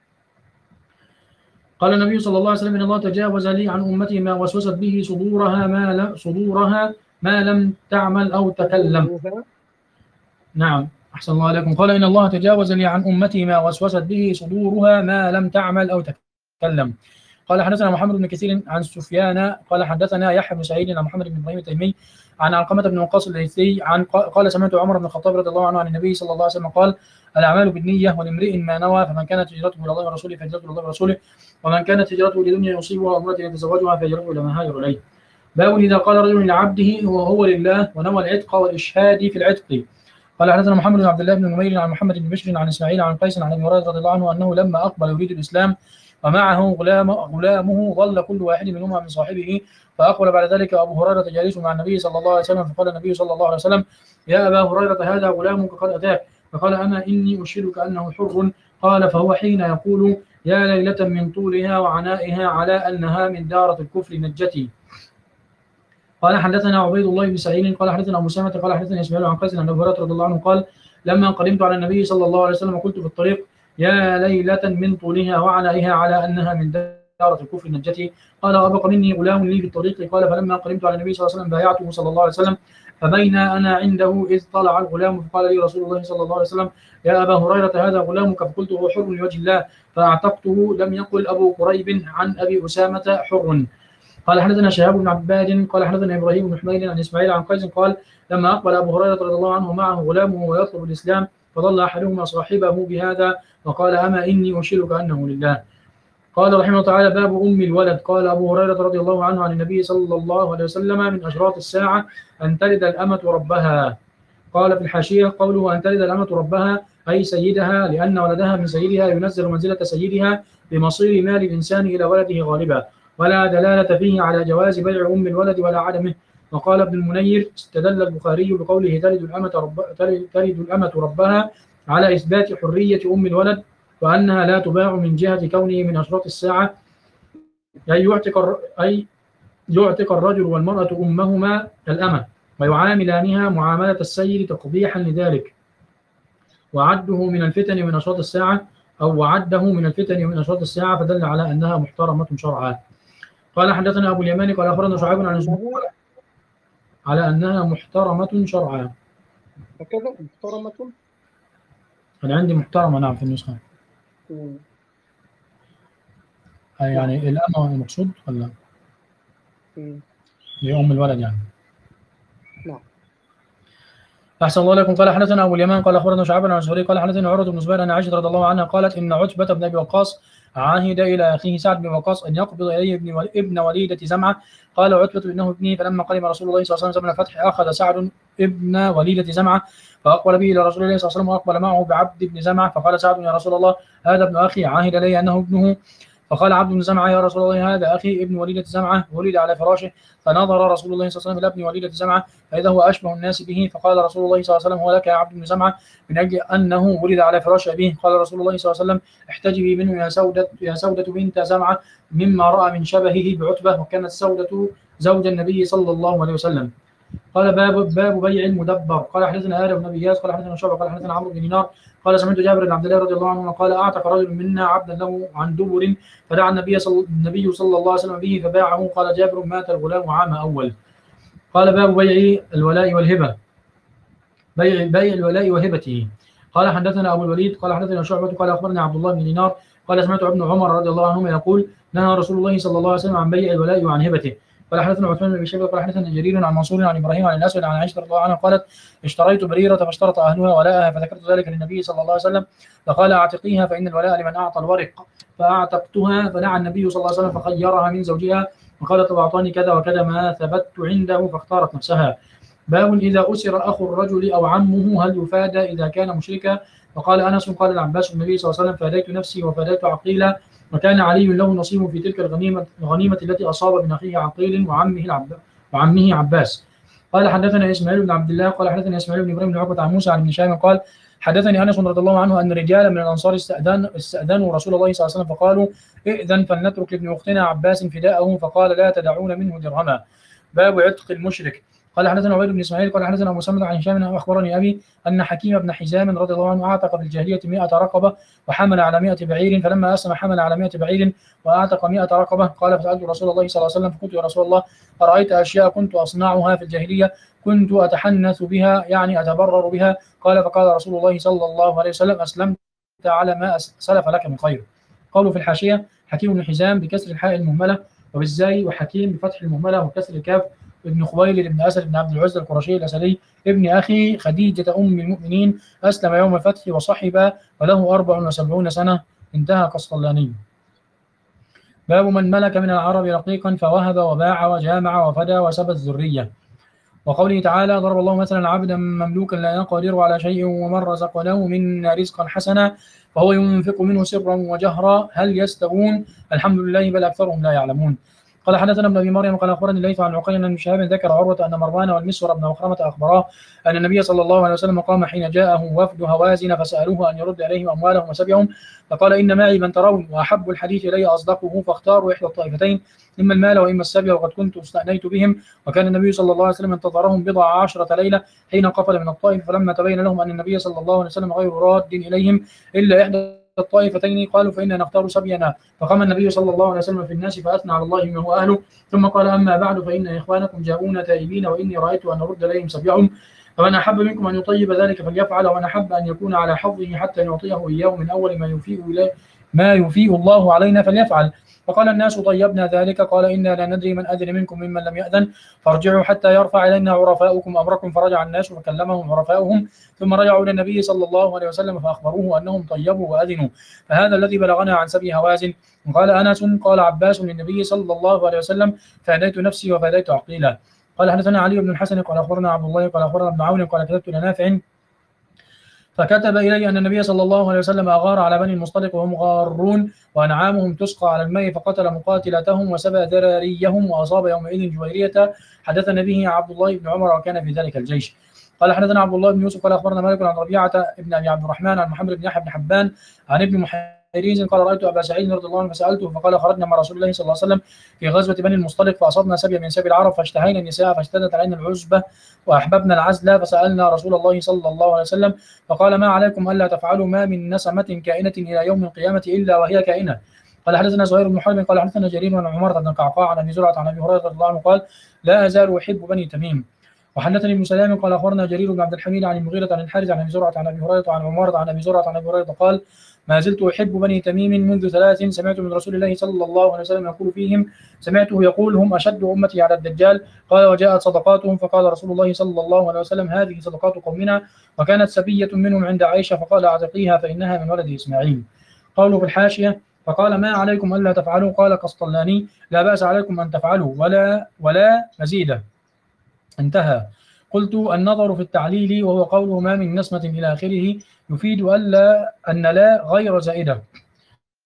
قال النبي صلى الله عليه وسلم إن الله تجاوز لي عن أمتي ما وسوست به صدورها ما لم صدورها ما لم تعمل أو تكلم. نعم أحسن الله عليكم. قال إن الله تجاوز لي عن أمتي ما وسوست به صدورها ما لم تعمل أو تكلم. قال حدثنا محمد بن كثير عن سفيان قال حدثنا يحيى بن سعيد عن محمد بن إبراهيم التيمي عن علقمة بن وقاص الليثي عن قال سمعت عمر بن الخطاب رضي الله عنه عن النبي صلى الله عليه وسلم قال الأعمال بالنية ولامرئ ما نوى، فمن كانت هجرته إلى الله ورسوله فهجرته إلى الله ورسوله، ومن كانت هجرته لدنيا يصيبها وامرأة يتزوجها فهجرته إلى ما هاجر إليه. باب إذا قال رجل لعبده وهو لله ونوى العتق والإشهاد في العتق. قال حدثنا محمد بن عبد الله بن نمير عن محمد بن بشر عن إسماعيل عن قيس عن أبي هريرة رضي الله عنه أنه لما أقبل يريد الإسلام ومعه غلام غلامه ظل كل واحد منهما من صاحبه، فأقبل بعد ذلك أبو هريرة جالس مع النبي صلى الله عليه وسلم، فقال النبي صلى الله عليه وسلم يا أبا هريرة هذا غلامك قد أتاك، فقال أما إني أشهدك أنه حر. قال فهو حين يقول يا ليلة من طولها وعنائها على أنها من دارة الكفر نجتي. قال حدثنا عبيد الله بن سعيد قال حدثنا أبو سامة قال حدثنا إسماعيل عن قيس عن أبي هريرة رضي الله عنه قال لما قدمت على النبي صلى الله عليه وسلم قلت في الطريق يا ليلة من طولها وعنائها على أنها من دارة الكفر نجتي. قال أبق مني غلام لي في الطريق. قال فلما قدمت على النبي صلى الله عليه وسلم بايعته صلى الله عليه وسلم، فبين أنا عنده إذ طلع الغلام فقال لي رسول الله صلى الله عليه وسلم يا أبا هريرة هذا غلامك، فقلت هو حر لوجه الله فأعتقته. لم يقل أبو قريب عن أبي أسامة حر. قال حدثنا شهاب بن عباد قال حدثنا إبراهيم بن حميد عن إسماعيل عن قيس قال لما أقبل أبو هريرة رضي الله عنه معه غلامه ويطلب الإسلام فظل أحدهما صاحبه بهذا وقال أما إني أشهدك أنه لله. قال رحمه الله تعالى باب أم الولد. قال أبو هريرة رضي الله عنه عن النبي صلى الله عليه وسلم من أشراط الساعة أن تلد الأمة ربها. قال في الحاشية قوله أن تلد الأمة ربها أي سيدها، لأن ولدها من سيدها ينزل منزلة سيدها بمصير مال الإنسان إلى ولده غالبا، ولا دلالة فيه على جواز بيع أم الولد ولا عدمه. وقال ابن المنير استدل البخاري بقوله تلد الأمة رب تلد الأمة ربها على إثبات حرية أم الولد وأنها لا تباع من جهة كونه من أشراط الساعة، أي يعتق أي يعتق الرجل والمرأة أمهما الأمة ويعاملانها معاملة السيد تقبيحا لذلك، وعده من الفتن من أشراط الساعة أو وعده من الفتن من أشراط الساعة، فدل على أنها محترمة شرعا. قال حدثنا أبو اليمان قال أخبرنا شعيب عن الزهري على أنها محترمة شرعا. هكذا محترمة. أنا عندي محترمة نعم في النسخة. يعني الأمة المقصود ولا؟ لأم الولد يعني. نعم. أحسن الله لكم. قال حدثنا أبو اليمان قال أخبرنا شعيب عن الزهري قال حدثنا عروة بن زبير أن عائشة رضي الله عنها قالت إن عتبة بن أبي وقاص عاهد إلى أخيه سعد بن وقاص أن يقبض إليه ابن ابن وليدة زمعة. قال عتبة إنه ابني، فلما قدم رسول الله صلى الله عليه وسلم من الفتح أخذ سعد ابن وليدة زمعة فأقبل به إلى رسول الله صلى الله عليه وسلم وأقبل معه بعبد بن زمعة، فقال سعد يا رسول الله هذا ابن أخي عاهد إلي أنه ابنه، فقال عبد بن زمعة يا رسول الله هذا أخي ابن وليدة زمعة ولد على فراشه. فنظر رسول الله صلى الله عليه وسلم إلى ابن وليدة زمعة فإذا هو أشبه الناس به. فقال رسول الله صلى الله عليه وسلم هو لك يا عبد بن زمعة من أجل أنه ولد على فراش أبيه. قال رسول الله صلى الله عليه وسلم احتجبي منه يا سودة يا سودة بنت زمعة مما رأى من شبهه بعتبة، وكانت سودة زوج النبي صلى الله عليه وسلم. قال باب باب بيع المدبر. قال حدثنا آدم بن أبي إياس قال حدثنا شعبة قال حدثنا عمرو بن دينار قال سمعت جابر بن عبد الله رضي الله عنه قال أعتق رجل منا عبدا له عن دبر فدعا النبي صلى النبي صلى الله عليه وسلم به فباعه. قال جابر مات الغلام عام أول. قال باب بيع الولاء والهبة. بيع بيع الولاء وهبته. قال حدثنا أبو الوليد قال حدثنا شعبة قال أخبرنا عبد الله بن دينار قال سمعت ابن عمر رضي الله عنهما يقول نهى رسول الله صلى الله عليه وسلم عن بيع الولاء وعن هبته. قال حدثنا عثمان بن شيبة قال حدثنا جرير عن منصور عن ابراهيم عن الاسود عن عائشة رضي الله عنها قالت اشتريت بريرة فاشترط اهلها ولاءها فذكرت ذلك للنبي صلى الله عليه وسلم فقال اعتقيها فان الولاء لمن اعطى الورق. فاعتقتها فدعا النبي صلى الله عليه وسلم فخيرها من زوجها وقالت اعطاني كذا وكذا ما ثبت عنده فاختارت نفسها. باب اذا اسر اخو الرجل او عمه هل يفادى اذا كان مشركا. وقال انس قال العباس النبي صلى الله عليه وسلم فاديت نفسي وفاديت عقيلا وكان علي له نصيب في تلك الغنيمة الغنيمة التي أصاب من أخيه عقيل وعمه العب وعمه عباس. قال حدثنا إسماعيل بن عبد الله قال حدثنا إسماعيل بن إبراهيم بن عقبة عن موسى عن ابن شهاب قال حدثني أنس رضي الله عنه أن رجالا من الأنصار استأذن استأذنوا رسول الله صلى الله عليه وسلم فقالوا ائذن فلنترك لابن أختنا عباس فداءه فقال لا تدعون منه درهما. باب عتق المشرك. قال حدثنا عبيد بن اسماعيل قال حدثنا ابو مسلم عن هشام اخبرني ابي ان حكيم بن حزام رضي الله عنه اعتق في الجاهليه مئة رقبه وحمل على مئة بعير فلما اسلم حمل على مئة بعير واعتق مئة رقبه. قال فسالت رسول الله صلى الله عليه وسلم فقلت يا رسول الله ارايت اشياء كنت اصنعها في الجاهليه كنت اتحنث بها يعني اتبرر بها. قال فقال رسول الله صلى الله عليه وسلم اسلمت على ما سلف لك من خير. قالوا في الحاشيه حكيم بن حزام بكسر الحاء المهمله وبالزاي وحكيم بفتح المهمله وكسر الكاف ابن خويلد ابن اسد بن عبد العزى القرشي الاسدي ابن اخي خديجه ام المؤمنين اسلم يوم الفتح وصحب وله أربع وسبعين سنه. انتهى قسطلاني. باب من ملك من العرب رقيقا فوهب وباع وجامع وفدى وسبى الذريه. وقوله تعالى ضرب الله مثلا عبدا مملوكا لا يقدر على شيء ومن رزقناه منا رزقا حسنا فهو ينفق منه سرا وجهرا هل يستوون الحمد لله بل اكثرهم لا يعلمون. قال حدثنا ابن ابي مريم قال اخبرني الليث عن عقيل بن شهاب ذكر عروه ان مروان والمسور بن مخرمه اخبراه ان النبي صلى الله عليه وسلم قام حين جاءه وفد هوازن فسالوه ان يرد عليهم اموالهم وسبيهم فقال ان معي من ترون واحب الحديث الي اصدقه فاختاروا احدى الطائفتين اما المال واما السبي وقد كنت استأنيت بهم. وكان النبي صلى الله عليه وسلم انتظرهم بضع عشرة ليله حين قفل من الطائف فلما تبين لهم ان النبي صلى الله عليه وسلم غير راد اليهم الا احدى الطائفتين قالوا فإنا نختار سبينا. فقام النبي صلى الله عليه وسلم في الناس فأثنى على الله من هو أهله ثم قال أما بعد فإن إخوانكم جاءون تائبين وإني رأيت أن أرد إليهم سبيهم فمن أحب منكم أن يطيب ذلك فليفعل ومن أحب أن يكون على حظه حتى يعطيه إياه من أول ما يفيء إليه ما يفيء الله علينا فليفعل. فقال الناس طيبنا ذلك قال إنا لا ندري من أذن منكم ممن لم يأذن فارجعوا حتى يرفع إلينا عرفاؤكم أمركم. فرجع الناس فكلمهم عرفاؤهم ثم رجعوا إلى النبي صلى الله عليه وسلم فأخبروه أنهم طيبوا وأذنوا فهذا الذي بلغنا عن سبي هوازن. قال أنس قال عباس للنبي صلى الله عليه وسلم فاديت نفسي وفاديت عقيلا. قال حدثنا علي بن الحسن قال أخبرنا عبد الله قال أخبرنا ابن عون قال كتبت إلى نافع فكتب إلي أن النبي صلى الله عليه وسلم أغار على بني المصطلق وهم غارون وأنعامهم تسقى على الماء فقتل مقاتلتهم وسبى ذراريهم وأصاب يومئذ جويرية حدثنا به عبد الله بن عمر وكان في ذلك الجيش. قال حدثنا عبد الله بن يوسف قال أخبرنا مالك عن ربيعة ابن أبي عبد الرحمن عن محمد بن يحيى بن حبان عن ابن محيريز قال رأيت أبا سعيد رضي الله عنه فسألته فقال خرجنا مع رسول الله صلى الله عليه وسلم في غزوة بني المصطلق فأصبنا سبيا من سبي العرب فاشتهينا النساء فاشتدت علينا العزبة وأحببنا العزل فسألنا رسول الله صلى الله عليه وسلم فقال ما عليكم ألا تفعلوا ما من نسمة كائنة إلى يوم القيامة إلا وهي كائنة. قال حدثنا زهير بن حرب قال حدثنا جرير عن عمر بن القعقاع عن أبي زرعة عن أبي هريرة رضي الله عنه قال لا أزال أحب بني تميم. وحدثني ابن سلام قال أخبرنا جرير بن عبد الحميد عن المغيرة عن الحارث عن أبي زرعة عن أبي هريرة عن عمر عن أبي زرعة عن أبي هريرة قال ما زلت أحب بني تميم منذ ثلاث سمعت من رسول الله صلى الله عليه وسلم يقول فيهم سمعته يقول هم أشد أمتي على الدجال. قال وجاءت صدقاتهم فقال رسول الله صلى الله عليه وسلم هذه صدقات قومنا وكانت سبية منهم عند عائشة فقال أعتقيها فإنها من ولد إسماعيل. قالوا في الحاشية فقال ما عليكم ألا تفعلوا قال قسطلاني لا بأس عليكم أن تفعلوا ولا ولا مزيدة. انتهى. قلت النظر في التعليل وهو قوله ما من نسمة إلى آخره يفيد ألا أن لا غير زائدة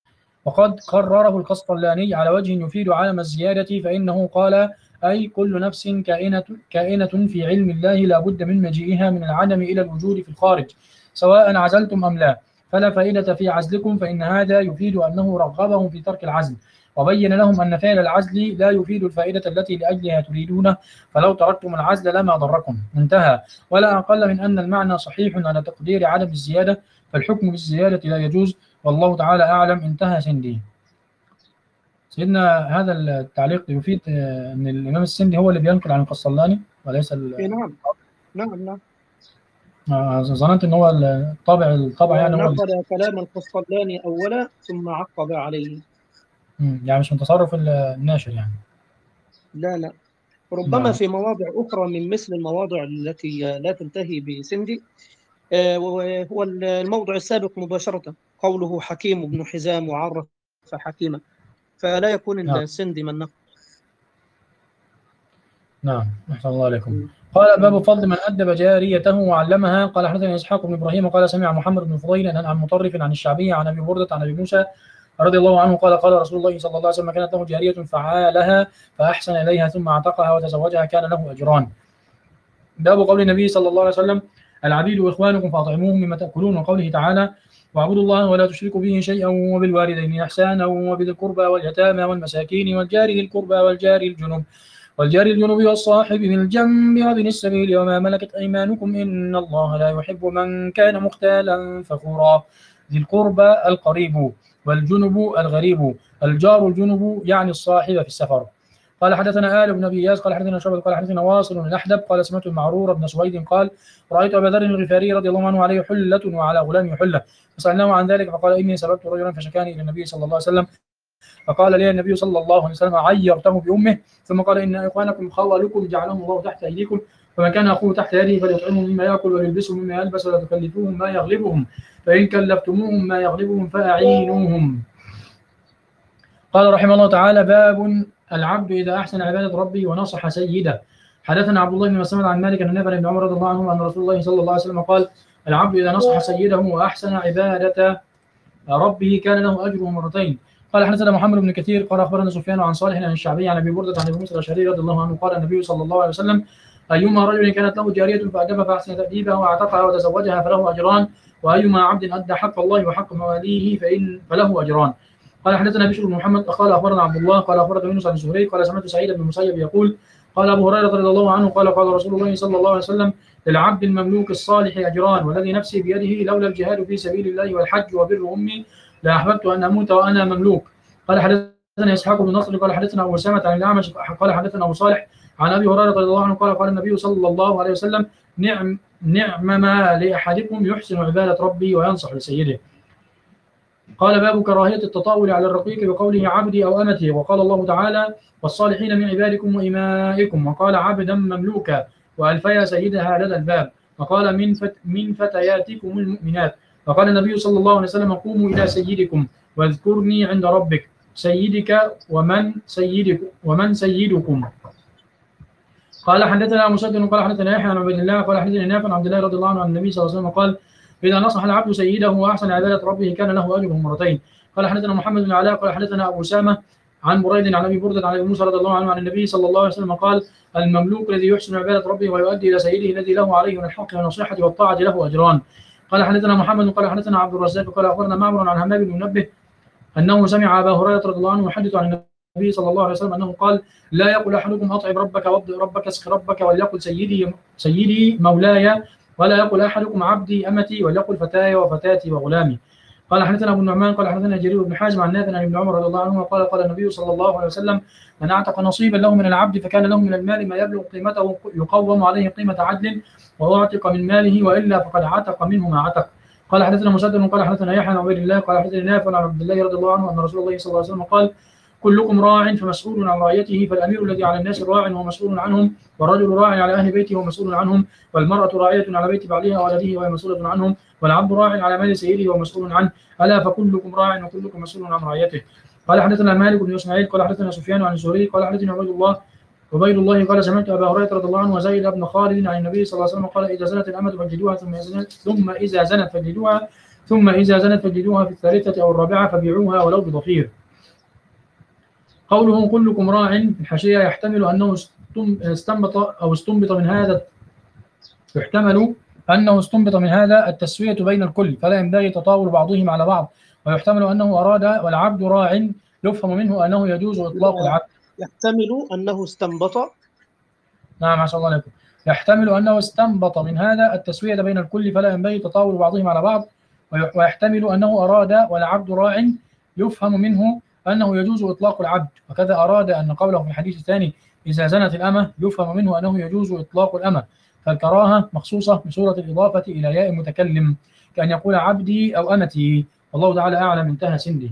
وقد قرره القسطلاني على وجه يفيد عالم الزيادة، فإنه قال: أي كل نفس كائنة, كائنة في علم الله لا بد من مجيئها من العدم إلى الوجود في الخارج، سواء عزلتم أم لا، فلا فائدة في عزلكم، فإن هذا يفيد أنه رغبهم في ترك العزل، وبين لهم أن فعل العزل لا يفيد الفائدة التي لأجلها تريدونه، فلو تركتم العزل لما ضركم. انتهى. ولا أقل من أن المعنى صحيح على تقدير عدم الزيادة، فالحكم بالزيادة لا يجوز، والله تعالى أعلم. انتهى سندي. سيدنا هذا التعليق يفيد أن الإمام السندي هو اللي بينقل عن القسطلاني وليس ال... نعم نعم نعم ظننت أن هو الطابع الطابع يعني هو نقل كلام القسطلاني أولا ثم عقب عليه. يعني مش من تصرف الناشر يعني. لا لا ربما نعم. في مواضع أخرى من مثل المواضع التي لا تنتهي بسندي، وهو الموضع السابق مباشرة قوله حكيم بن حزام وعرف حكيما، فلا يكون نعم. السندي من نقل. نعم أحسن الله عليكم. قال: باب فضل من أدب جاريته وعلمها. قال: حدثنا إسحاق بن إبراهيم قال: سمع محمد بن فضيل عن مطرف عن الشعبي عن أبي بردة عن أبي موسى رضي الله عنه قال: قال رسول الله صلى الله عليه وسلم: كانت له جارية فعالها فأحسن إليها ثم اعتقها وتزوجها كان له أجران. باب قول النبي صلى الله عليه وسلم: العبيد إخوانكم فأطعموهم مما تأكلون، وقوله تعالى: واعبدوا الله ولا تشركوا به شيئا وبالوالدين إحسانا وبذي القربى واليتامى والمساكين والجار ذي القربى والجار الجنب والجار الجنب والصاحب بالجنب وابن السبيل وما ملكت أيمانكم إن الله لا يحب من كان مختالا فخورا. ذي القربى القريب، والجنب الغريب، الجار الجنب يعني الصاحب في السفر. قال: حدثنا آل بن أبي إياس قال: حدثنا شعبة قال: حدثنا واصل بن الأحدب قال: سمعت المعرور بن سويد قال: رأيت أبا ذر الغفاري رضي الله عنه عليه حلة وعلى غلامه حلة، فسألناه عن ذلك فقال: إني سببت رجلا فشكاني إلى النبي صلى الله عليه وسلم، فقال لي النبي صلى الله عليه وسلم: عيرته بأمه، ثم قال: إن إخوانكم خولكم جعلهم الله تحت أيديكم، فمن كان أخوه تحت يده فليطعمه مما يأكل وليلبسه مما يلبس ولا تكلفوهم ما يغلبهم، فإن كلفتموهم ما يغلبهم فأعينوهم. قال رحمه الله تعالى: باب العبد إذا أحسن عبادة ربه ونصح سيده. حدثنا عبد الله بن مسعود عن مالك أن نافع بن عمر رضي الله عنه أن رسول الله صلى الله عليه وسلم قال: العبد إذا نصح سيده وأحسن عبادة ربه كان له أجره مرتين. قال: حدثنا محمد بن كثير قال: أخبرنا سفيان عن صالح عن الشعبي عن أبي بردة عن أبي موسى الأشعري رضي الله عنه قال: النبي صلى الله عليه وسلم: أيما رجل كانت له جارية فأدبها فأحسن تأديبها وأعتقها وتزوجها فله أجران، وأيما عبد أدى حق الله وحق مواليه فإن فله أجران. قال: حدثنا بشر بن محمد قال: أخبرنا عبد الله قال: أخبرنا يونس عن الزهري قال: سمعت سعيد بن المسيب يقول: قال أبو هريرة رضي الله عنه قال: قال رسول الله صلى الله عليه وسلم: للعبد المملوك الصالح أجران، والذي نفسي بيده لولا الجهاد في سبيل الله والحج وبر أمي لأحببت أن أموت وأنا مملوك. قال: حدثنا إسحاق بن نصر قال: حدثنا أبو أسامة عن الأعمش قال: حدثنا أبو صالح عن أبي هريرة رضي الله عنه قال: قال النبي صلى الله عليه وسلم: نعم نعم ما لأحدكم يحسن عبادة ربي وينصح لسيده. قال: باب كراهية التطاول على الرقيق بقوله عبدي أو أمتي. وقال الله تعالى: والصالحين من عبادكم وإمائكم. وقال: عبدا مملوكا، وألفيا سيدها لدى الباب. وقال: من فت من فتياتكم المؤمنات. وقال النبي صلى الله عليه وسلم: قوموا إلى سيدكم واذكرني عند ربك سيدك ومن سيدك ومن سيدكم. قال: حدثنا مسدد قال: حدثنا يحيى عن عبد الله قال: حدثنا نافع عن عبد الله رضي الله عنه عن النبي صلى الله عليه وسلم قال: إذا نصح العبد سيده وأحسن عبادة ربه كان له أجره مرتين. قال: حدثنا محمد بن علاء قال: حدثنا أبو أسامة عن بريد عن أبي بردة عن أبي موسى رضي الله عنه عن النبي صلى الله عليه وسلم قال: المملوك الذي يحسن عبادة ربه ويؤدي إلى سيده الذي له عليه من الحق والنصيحة والطاعة له أجران. قال: حدثنا محمد قال: حدثنا عبد الرزاق قال: أخبرنا معمر عن همام بن منبه أنه سمع أبا هريرة رضي الله عنه يحدث عن النبي صلى الله عليه وسلم أنه قال: لا يقل أحدكم أطعم ربك وابدأ ربك اسق ربك، وليقل سيدي سيدي مولاي، ولا يقل أحدكم عبدي أمتي، وليقل فتاي وفتاتي وغلامي. قال: حدثنا أبو النعمان قال: حدثنا جرير بن حازم عن نافع عن ابن عمر رضي الله عنه قال: قال النبي صلى الله عليه وسلم: من أعتق نصيبا له من العبد فكان له من المال ما يبلغ قيمته يقوم عليه قيمة عدل، وأعتق من ماله وإلا فقد عتق منه ما عتق. قال: حدثنا مسدد قال: حدثنا يحيى عن عبيد الله قال: حدثنا نافع عن عبد الله رضي الله عنه أن رسول الله صلى الله عليه وسلم قال: كلكم راع فمسؤول عن رعيته، فالأمير الذي على الناس راع ومسؤول عنهم، والرجل راع على أهل بيته ومسؤول عنهم، والمرأة راعية على بيت بعلها وولده وهي مسؤولة عنهم، والعبد راع على مال سيده ومسؤول عنه، ألا فكلكم راع وكلكم مسؤول عن رعيته. قال: حدثنا مالك بن إسماعيل قال: حدثنا سفيان عن الزهري قال: حدثنا عبيد الله عبيد الله قال: سمعت أبا هريرة رضي الله عنه وزيد بن خالد عن النبي صلى الله عليه وسلم قال: إذا زنت الأمة فاجلدوها ثم ثم إذا زنت فاجلدوها ثم إذا زنت فجلدوها في الثالثة أو الرابعة فبيعوها ولو بضفير. قوله كلكم راع في الحاشية يحتمل أنه استنبط أو استنبط من هذا يحتمل أنه استنبط من هذا التسوية بين الكل فلا ينبغي تطاول بعضهم على بعض، ويحتمل أنه أراد والعبد راع يفهم منه أنه يجوز إطلاق العبد. يحتمل أنه استنبط. نعم ما شاء الله عليكم. يحتمل أنه استنبط من هذا التسوية بين الكل فلا ينبغي تطاول بعضهم على بعض، ويحتمل أنه أراد والعبد راع يفهم منه أنه يجوز إطلاق العبد، وكذا أراد أن قوله في الحديث الثاني إذا زنت الأمة يفهم منه أنه يجوز إطلاق الأمة، فالكراهة مخصوصة بصورة الإضافة إلى ياء المتكلم كأن يقول عبدي أو أمتي، والله تعالى أعلم. انتهى سندي.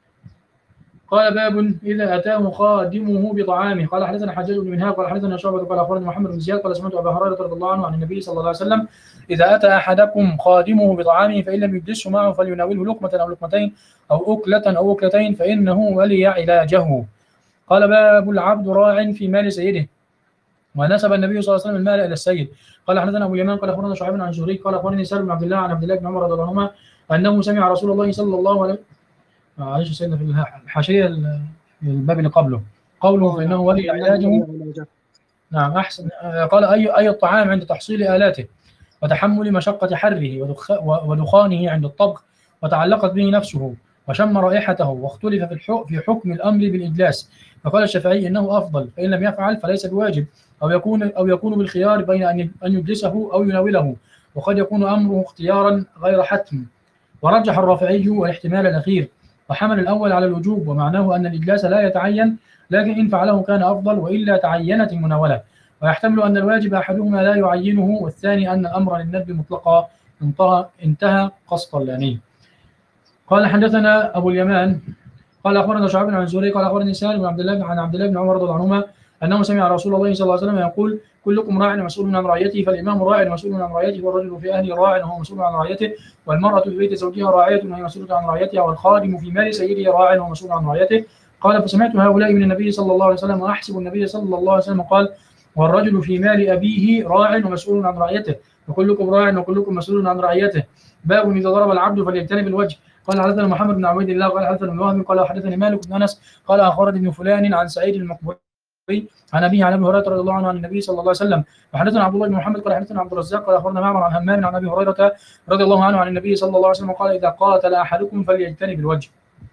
قال باب إذا أتاه خادمه بطعامه. قال حدثنا حجاج بن منهال قال حدثنا شعبة قال أخبرني محمد بن زياد قال سمعت أبا هريرة رضي الله عنه عن النبي صلى الله عليه وسلم إذا أتى أحدكم خادمه بطعامه فإن لم يجلسه معه فليناوله لقمة أو لقمتين أو أكلة أو أكلتين فإنه ولي علاجه. قال باب العبد راع في مال سيده، ونسب النبي صلى الله عليه وسلم المال إلى السيد. قال حدثنا أبو اليمان قال أخبرنا شعيب عن زهري قال أخبرني سالم بن عبد الله عن عبد الله بن عمر رضي الله عنهما أنه سمع رسول الله صلى الله عليه وسلم معلش سيدنا في الحاشية الباب اللي قبله قوله فإنه ولي علاجه. نعم أحسن. قال أي أي الطعام عند تحصيل آلاته وتحمل مشقة حره ودخانه عند الطبخ وتعلقت به نفسه وشم رائحته، واختلف في في حكم الأمر بالإجلاس، فقال الشافعي إنه أفضل فإن لم يفعل فليس بواجب، أو يكون أو يكون بالخيار بين أن أن يجلسه أو يناوله، وقد يكون أمره اختيارا غير حتم. ورجح الرافعي والاحتمال الأخير وحمل الأول على الوجوب، ومعناه أن الإجلاس لا يتعين لكن إن فعله كان أفضل وإلا تعينت المناولة، ويحتمل أن الواجب أحدهما لا يعينه والثاني أن الأمر للندب مطلقا. انتهى, انتهى قسطلاني. قال حدثنا أبو اليمان قال أخبرنا شعيب عن زهري قال أخبرني سالم بن عبد الله عن عبد الله بن عمر رضي الله عنهما أنه سمع رسول الله صلى الله عليه وسلم يقول كلكم راع مسؤول عن رعيته، فالإمام راع مسؤول عن رعيته، والرجل في أهله راع وهو مسؤول عن رعيته، والمرأة في بيت زوجها راعية وهي مسؤولة عن رعيتها، والخادم في مال سيده راع وهو مسؤول عن رعيته. قال فسمعت هؤلاء من النبي صلى الله عليه وسلم وأحسب النبي صلى الله عليه وسلم قال والرجل في مال أبيه راع ومسؤول عن رعيته، وكلكم راع وكلكم مسؤول عن رعيته. باب إذا ضرب العبد فليجتنب الوجه. قال حدثنا محمد بن عبيد الله قال حدثنا ابن وهب قال حدثني مالك بن انس قال اخبرني ابن فلان عن سعيد المقبري عن ابيه عن ابي هريره رضي الله عنه عن النبي صلى الله عليه وسلم. وحدثنا عبد الله بن محمد قال حدثنا عبد الرزاق قال اخبرنا معمر عن همام عن ابي هريره رضي الله عنه عن النبي صلى الله عليه وسلم قال اذا قاتل احدكم فليجتنب الوجه.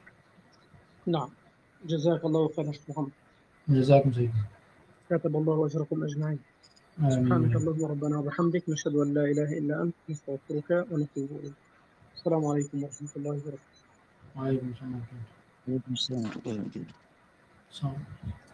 نعم جزاك الله خيرا محمد. جزاكم سيدنا. كتب الله اجركم اجمعين. سبحانك اللهم ربنا وبحمدك نشهد ان لا اله الا انت نستغفرك ونتوب اليك. السلام عليكم ورحمه الله وبركاته. وعليكم السلام ورحمه الله. وعليكم السلام ورحمة الله وبركاته.